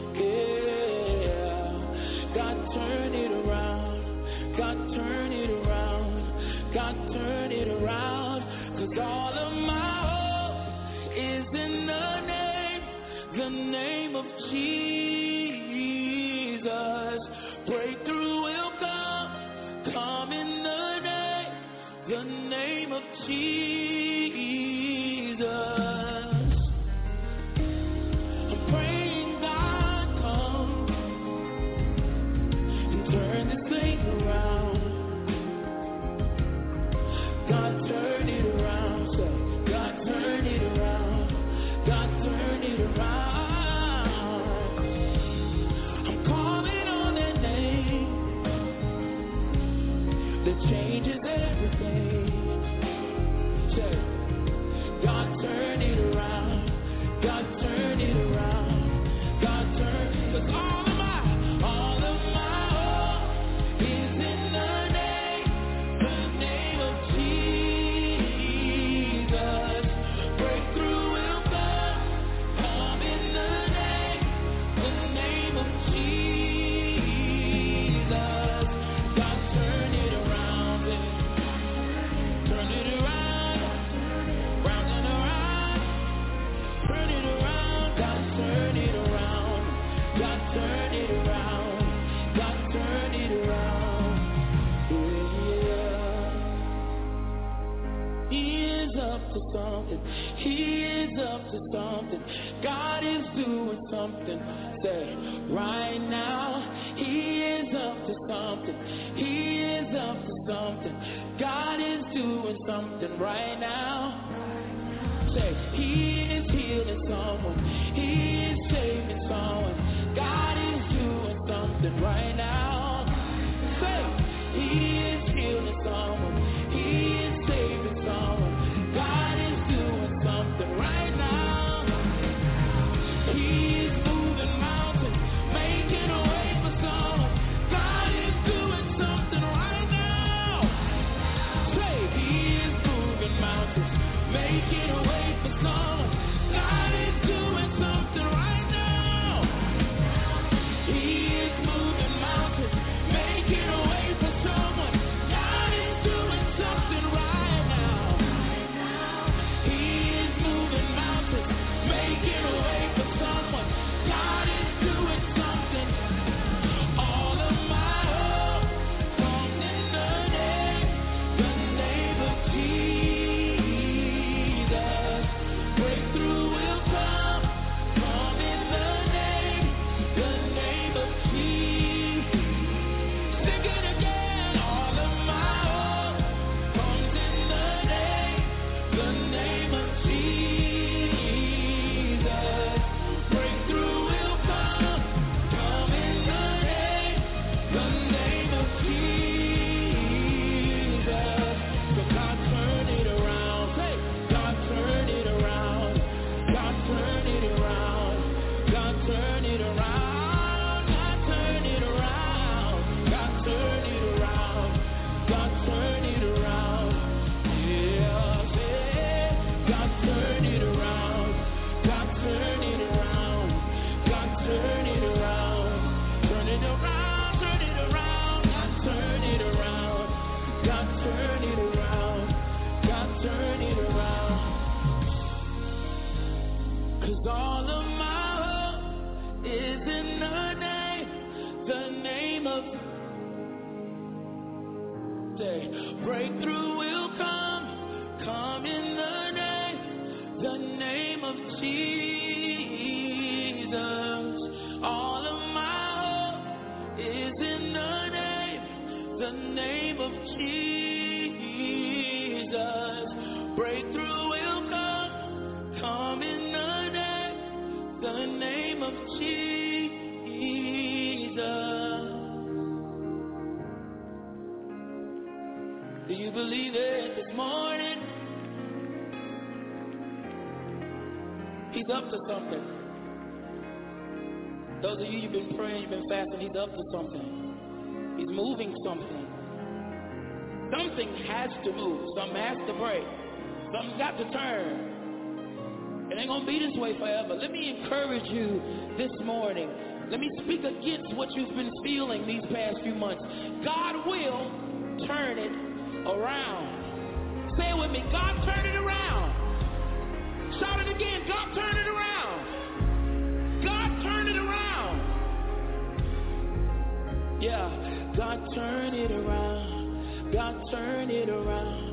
Yeah. God, turn it around. God, turn it around. God, turn it around. 'Cause all of my hope is in the name of Jesus. Breakthrough will come in the name of Jesus. I'm praying, God, come and turn this thing around. God, turn it around. God, turn it around. God, turn it around. I'm calling on that name that changes everything. God, turn it around. God, turn it around. God, turn. 'Cause all of my hope is in the name of Jesus. Breakthrough will come in the name of Jesus. God, turn it around. Turn it around. Round and around. Turn it around. God, turn it around. God, turn it around. God, turn it around. Yeah. He is up to something. He is up to something. God is doing something. Say right now. He is up to something. something. He is up to something. God is doing something right now. Say, He is healing someone. He is saving someone. God is doing something right now. Say, He is healing someone. He is saving someone. God is doing something right now. He is moving mountains, making a way for someone. God is doing something right now. Say, He is moving mountains, making a way for someone. God is doing something right now. He is moving mountains, making a way for someone. God is doing something right now. He is moving mountains, making a way for someone. God is doing something. All of my hope comes in the name of Jesus. Breakthrough will come in the name of Jesus. Sing it again. All of my hope comes in the name of Jesus. Breakthrough will come in the name of Jesus. So God turn it around. Hey, God turn it around. God turn it around. God turn it around. God turn it around. God turn it around. God turn it around. Yeah, yeah. God turn it around. God turn it around. God turn it around. Turn it around. Turn it around. God turn it around. God turn it around. God turn it around. 'Cause all of my hope is in the name of. Say, breakthrough will come in the name of Jesus. All of my hope is in the name of Jesus. Breakthrough will come in the name of Jesus. Do you believe it this morning? He's up to something. Those of you who've been praying, you've been fasting, He's up to something. He's moving something. Something has to move. Something has to break. Something's got to turn. It ain't going to be this way forever. Let me encourage you this morning. Let me speak against what you've been feeling these past few months. God will turn it around. Say it with me. God turn it around. Shout it again. God turn it around. God turn it around. Yeah. God turn it around. God turn it around.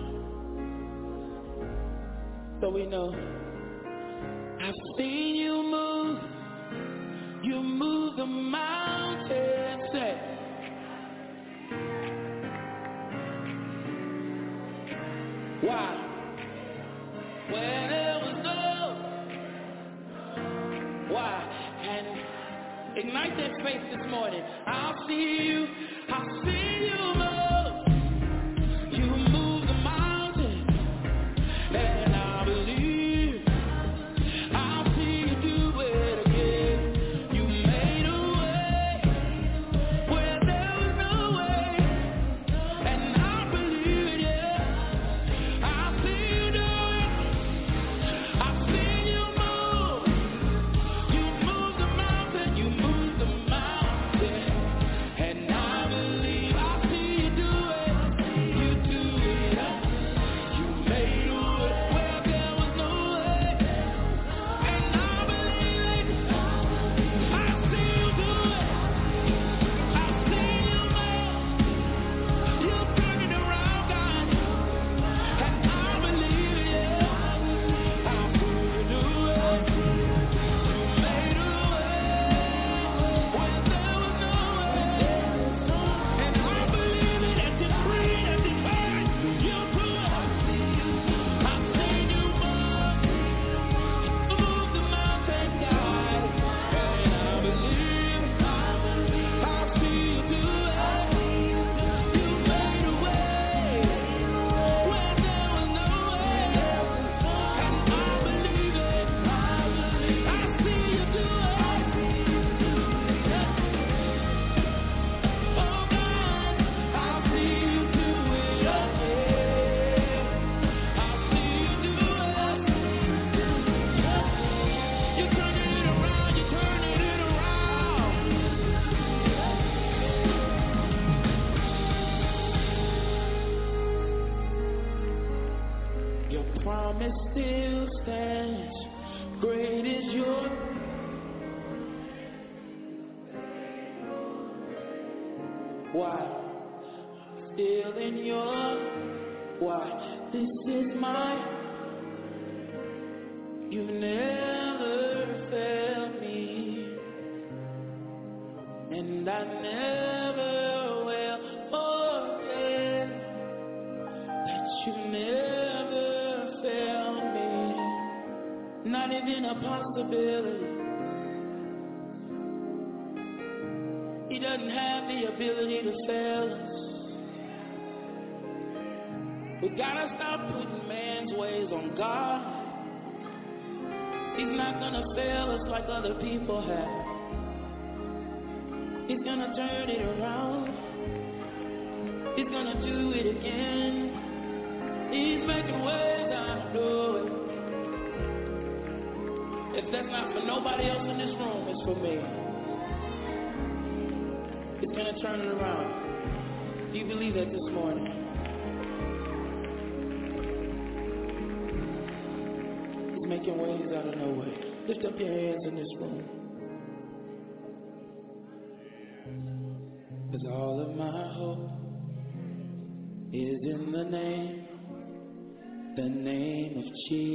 So we know. I've seen you move. You move the mountains. Say. Why? Where there was no. Why? And ignite that faith this morning. I'll see you. I'll see you move. You move the mountain. And I believe. I'll see you do it again. You made a way where there was no way. And I believe it, yeah. I'll see you do it. I've seen you move. You move the mountain. You move the mountain. promise still stands. Great is your why still in your why this is my you never failed me and I never will forget that you never failed me, not even a possibility. He doesn't have the ability to fail us. We gotta stop putting man's ways on God. He's not gonna fail us like other people have. He's gonna turn it around. He's gonna do it again. He's making ways out of no way. If that's not for nobody else in this room, it's for me. He's going to turn it around. Do you believe that this morning? He's making ways out of no way. Lift up your hands in this room. Because all of my hope is in the name of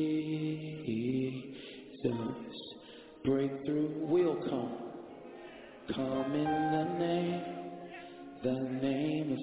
Jesus. Breakthrough will come in the name of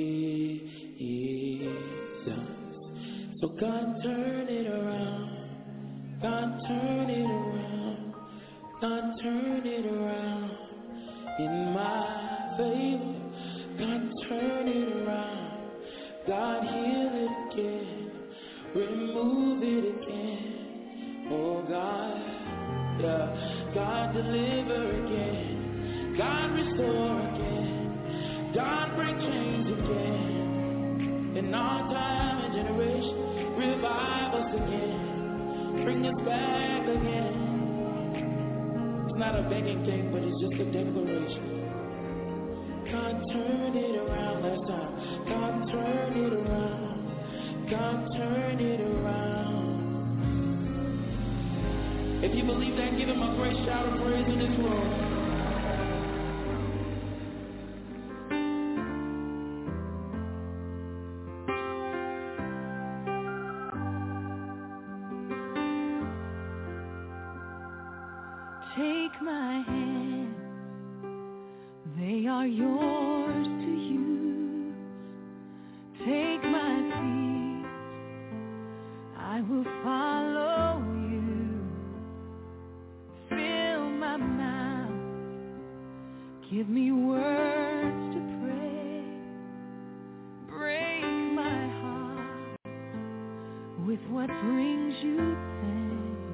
Jesus. So God turn it around, God turn it around, God turn it around in my favor. God turn it around, God heal it again, remove it again. Oh God, yeah, God deliver again. God restore again, God break chains again, in our time and generation, revive us again, bring us back again. It's not a begging thing, but it's just a declaration. God turn it around last time, God turn it around, God turn it around. If you believe that, give him a great shout of praise in this room. Take my hand, they are yours to use. Take my feet, I will follow you. Fill my mouth, give me words to pray. Break my heart with what brings you pain.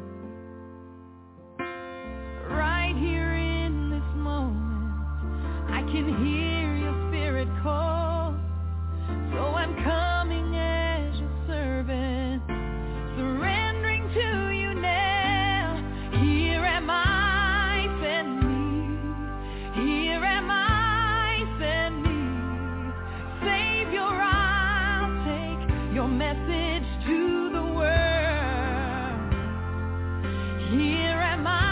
Right here in this moment, I can hear your spirit call. So I'm coming as your servant, surrendering to you now. Here am I, send me. Here am I, send me. Savior, I'll take your message to the world. Here am I.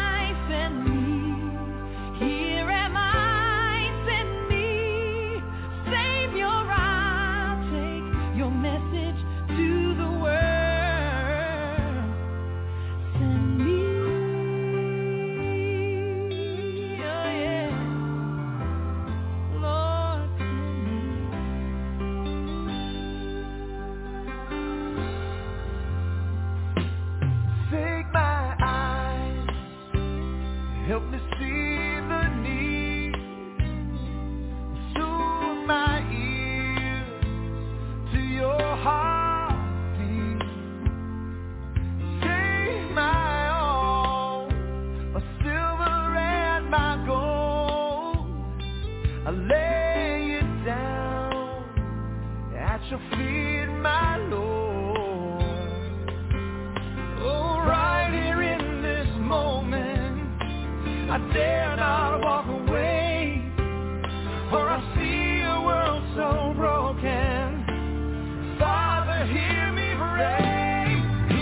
Help me see the need. Tune my ears to your heartbeat. Take my all, my silver and my gold. I lay it down at your feet, my Lord. Oh, right here in this moment, I dare not walk away, for I see a world so broken. Father, hear me pray.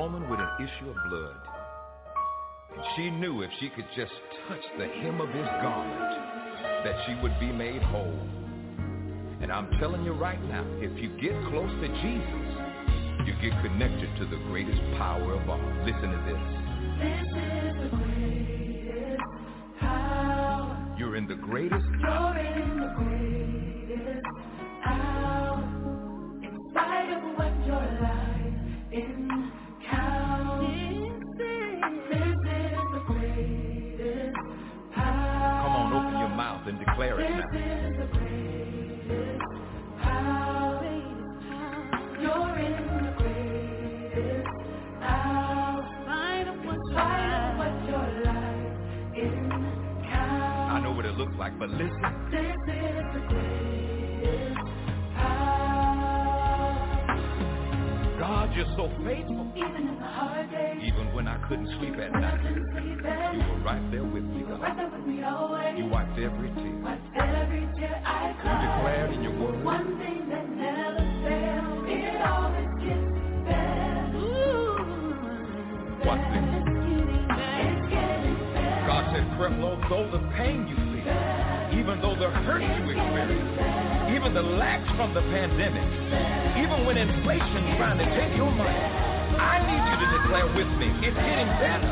woman with an issue of blood. And she knew if she could just touch the hem of his garment, that she would be made whole. And I'm telling you right now, if you get close to Jesus, you get connected to the greatest power of all. Listen to this. This is the greatest power. You're in the greatest. You're in the greatest hour. In spite of what your life encounters. This is the greatest power. Come on, open your mouth and declare it now. This is the greatest power. You're in the greatest hour. In spite of what your life encounters. I know what it looks like, but listen. This is the greatest power. God, you're so faithful. Even in the hard days. Even when I couldn't sleep at night. You were right there with me, God. Right there with me always. You wiped every tear. Wiped every tear I cried. You declared in your word. One thing that never fails. It always gets better. Ooh. Watch this. It's getting better. God said, Creflo, though the pain you feel, even though the hurt you experience, even the lacks from the pandemic, even when inflation's trying to take your money, I need you to declare with me, it's getting better.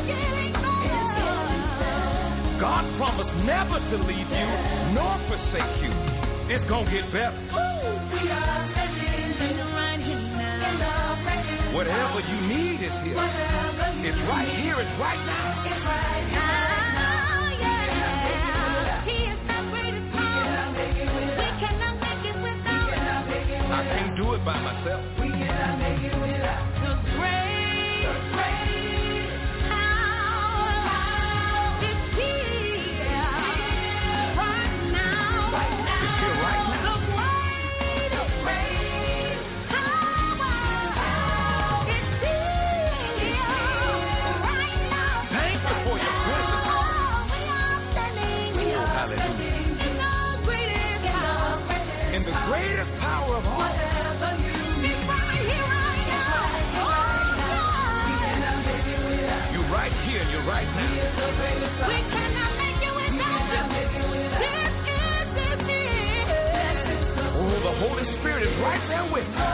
God promised never to leave you nor forsake you. It's gonna get better. Whatever you need is here. It's right here, it's right now. I can't do it by myself. We cannot make it without the great power. It's here right now. It's here right now. The great power. It's here right now. Thank you for your presence. We are hallelujah. in the greatest power of all. You're right here and you're right now. We cannot make it without you. Oh, the Holy Spirit is right there with you.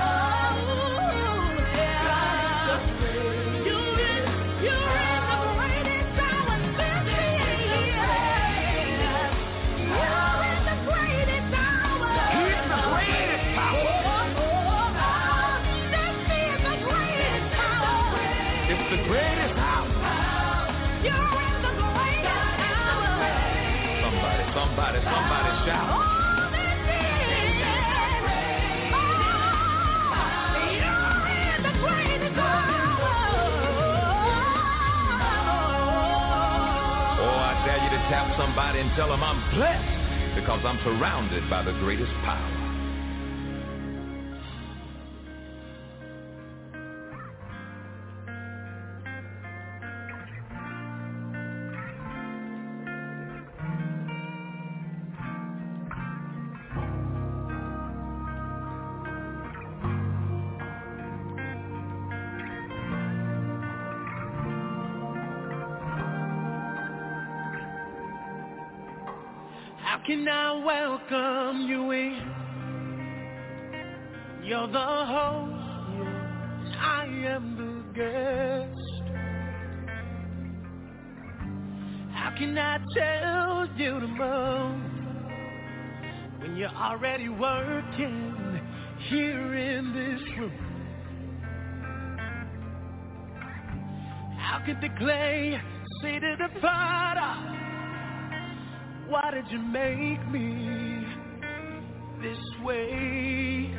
Somebody shout. Oh, I dare you to tap somebody and tell them I'm blessed because I'm surrounded by the greatest power. How can I welcome you in? You're the host, and I am the guest. How can I tell you to move when you're already working here in this room? How could the clay say to the potter, why did you make me this way?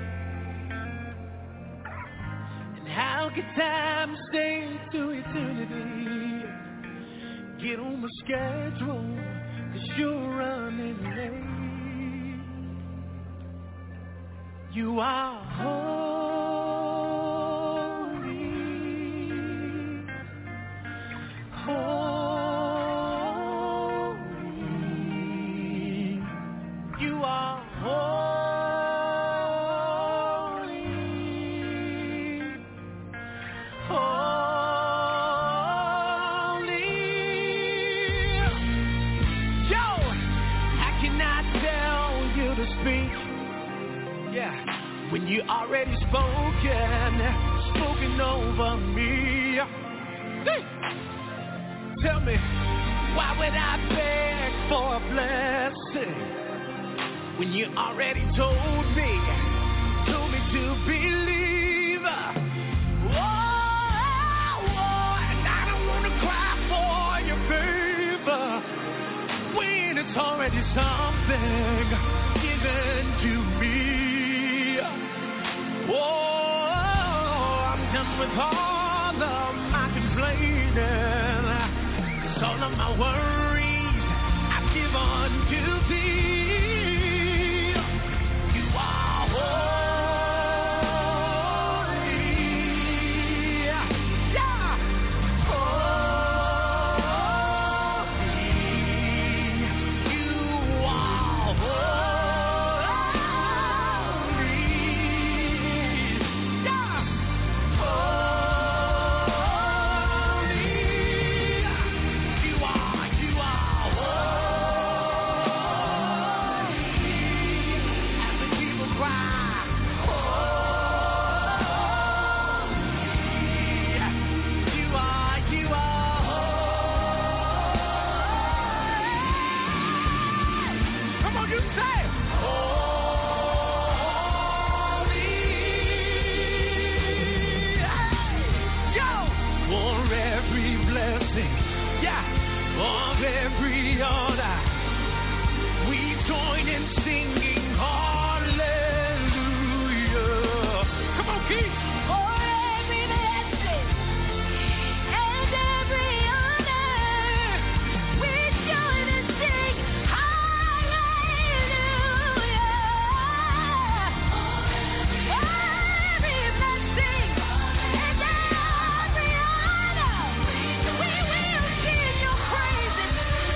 And how could time stay to eternity? Get on my schedule, 'cause you're running late. You are holy, holy. You are holy, holy. you already spoken over me. Hey. Tell me, why would I beg for a blessing when you already told me to believe? And I don't want to cry for your favor when it's already something given to me. I'm done with all of my complaining. All of my worries I've given to thee. You are holy. Yeah. Holy. You are holy. Yeah. Every order, we join in singing hallelujah. Come on, Keith. For every blessing and every honor, we join and sing hallelujah. For every blessing and every honor, we will sing your praises.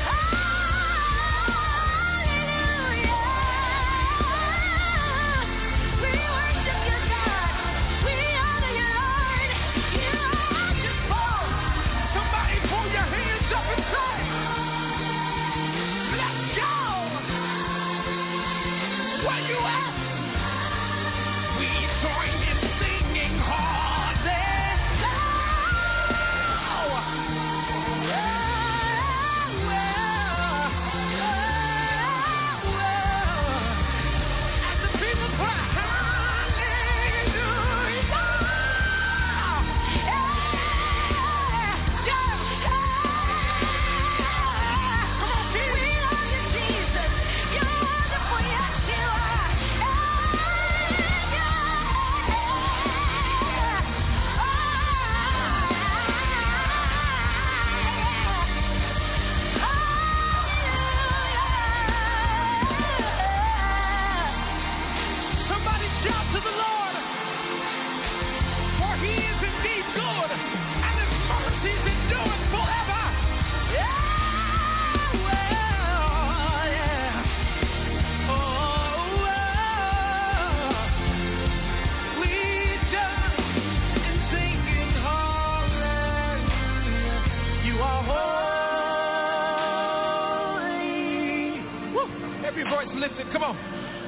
Listen, come on.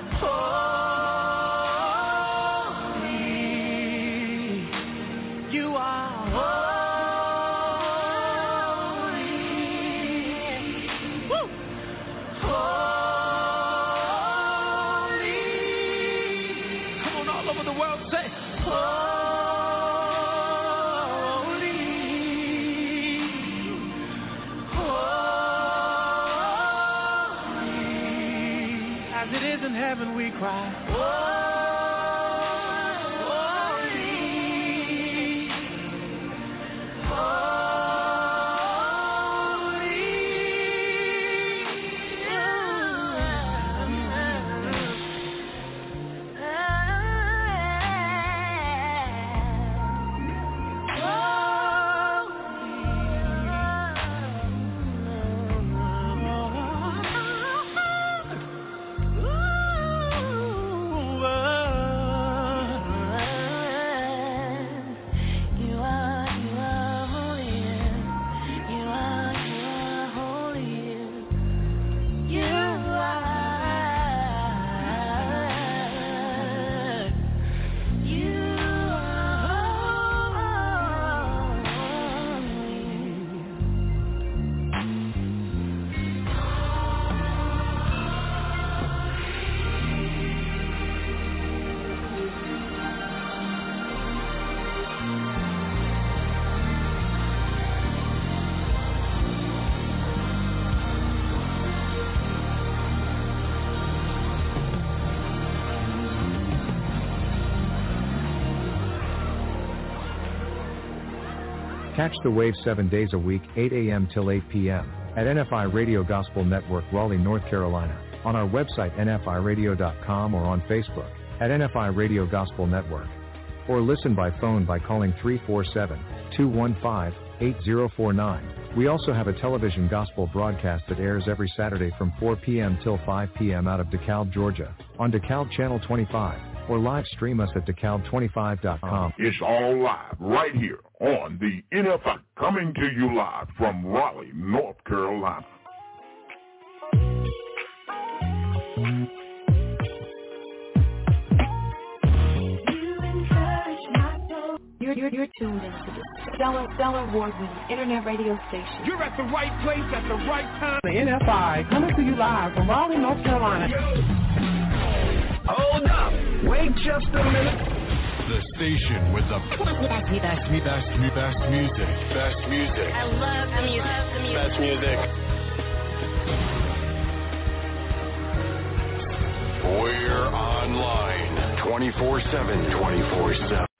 Holy, you are holy. Woo. Holy. Come on, all over the world, say holy. As it is in heaven, we cry. Catch the wave 7 days a week, 8 a.m. till 8 p.m. at NFI Radio Gospel Network, Raleigh, North Carolina, on our website nfiradio.com or on Facebook at NFI Radio Gospel Network. Or listen by phone by calling 347-215-8049. We also have a television gospel broadcast that airs every Saturday from 4 p.m. till 5 p.m. out of DeKalb, Georgia, on DeKalb Channel 25, or live stream us at DeKalb25.com. It's all live right here on the NFI, coming to you live from Raleigh, North Carolina. You're tuned into the Stellar Award-winning Internet radio station. You're at the right place at the right time. The NFI coming to you live from Raleigh, North Carolina. Hold up. Wait just a minute. The station with the best music. Best music. I love the music. Best music. We're online 24/7.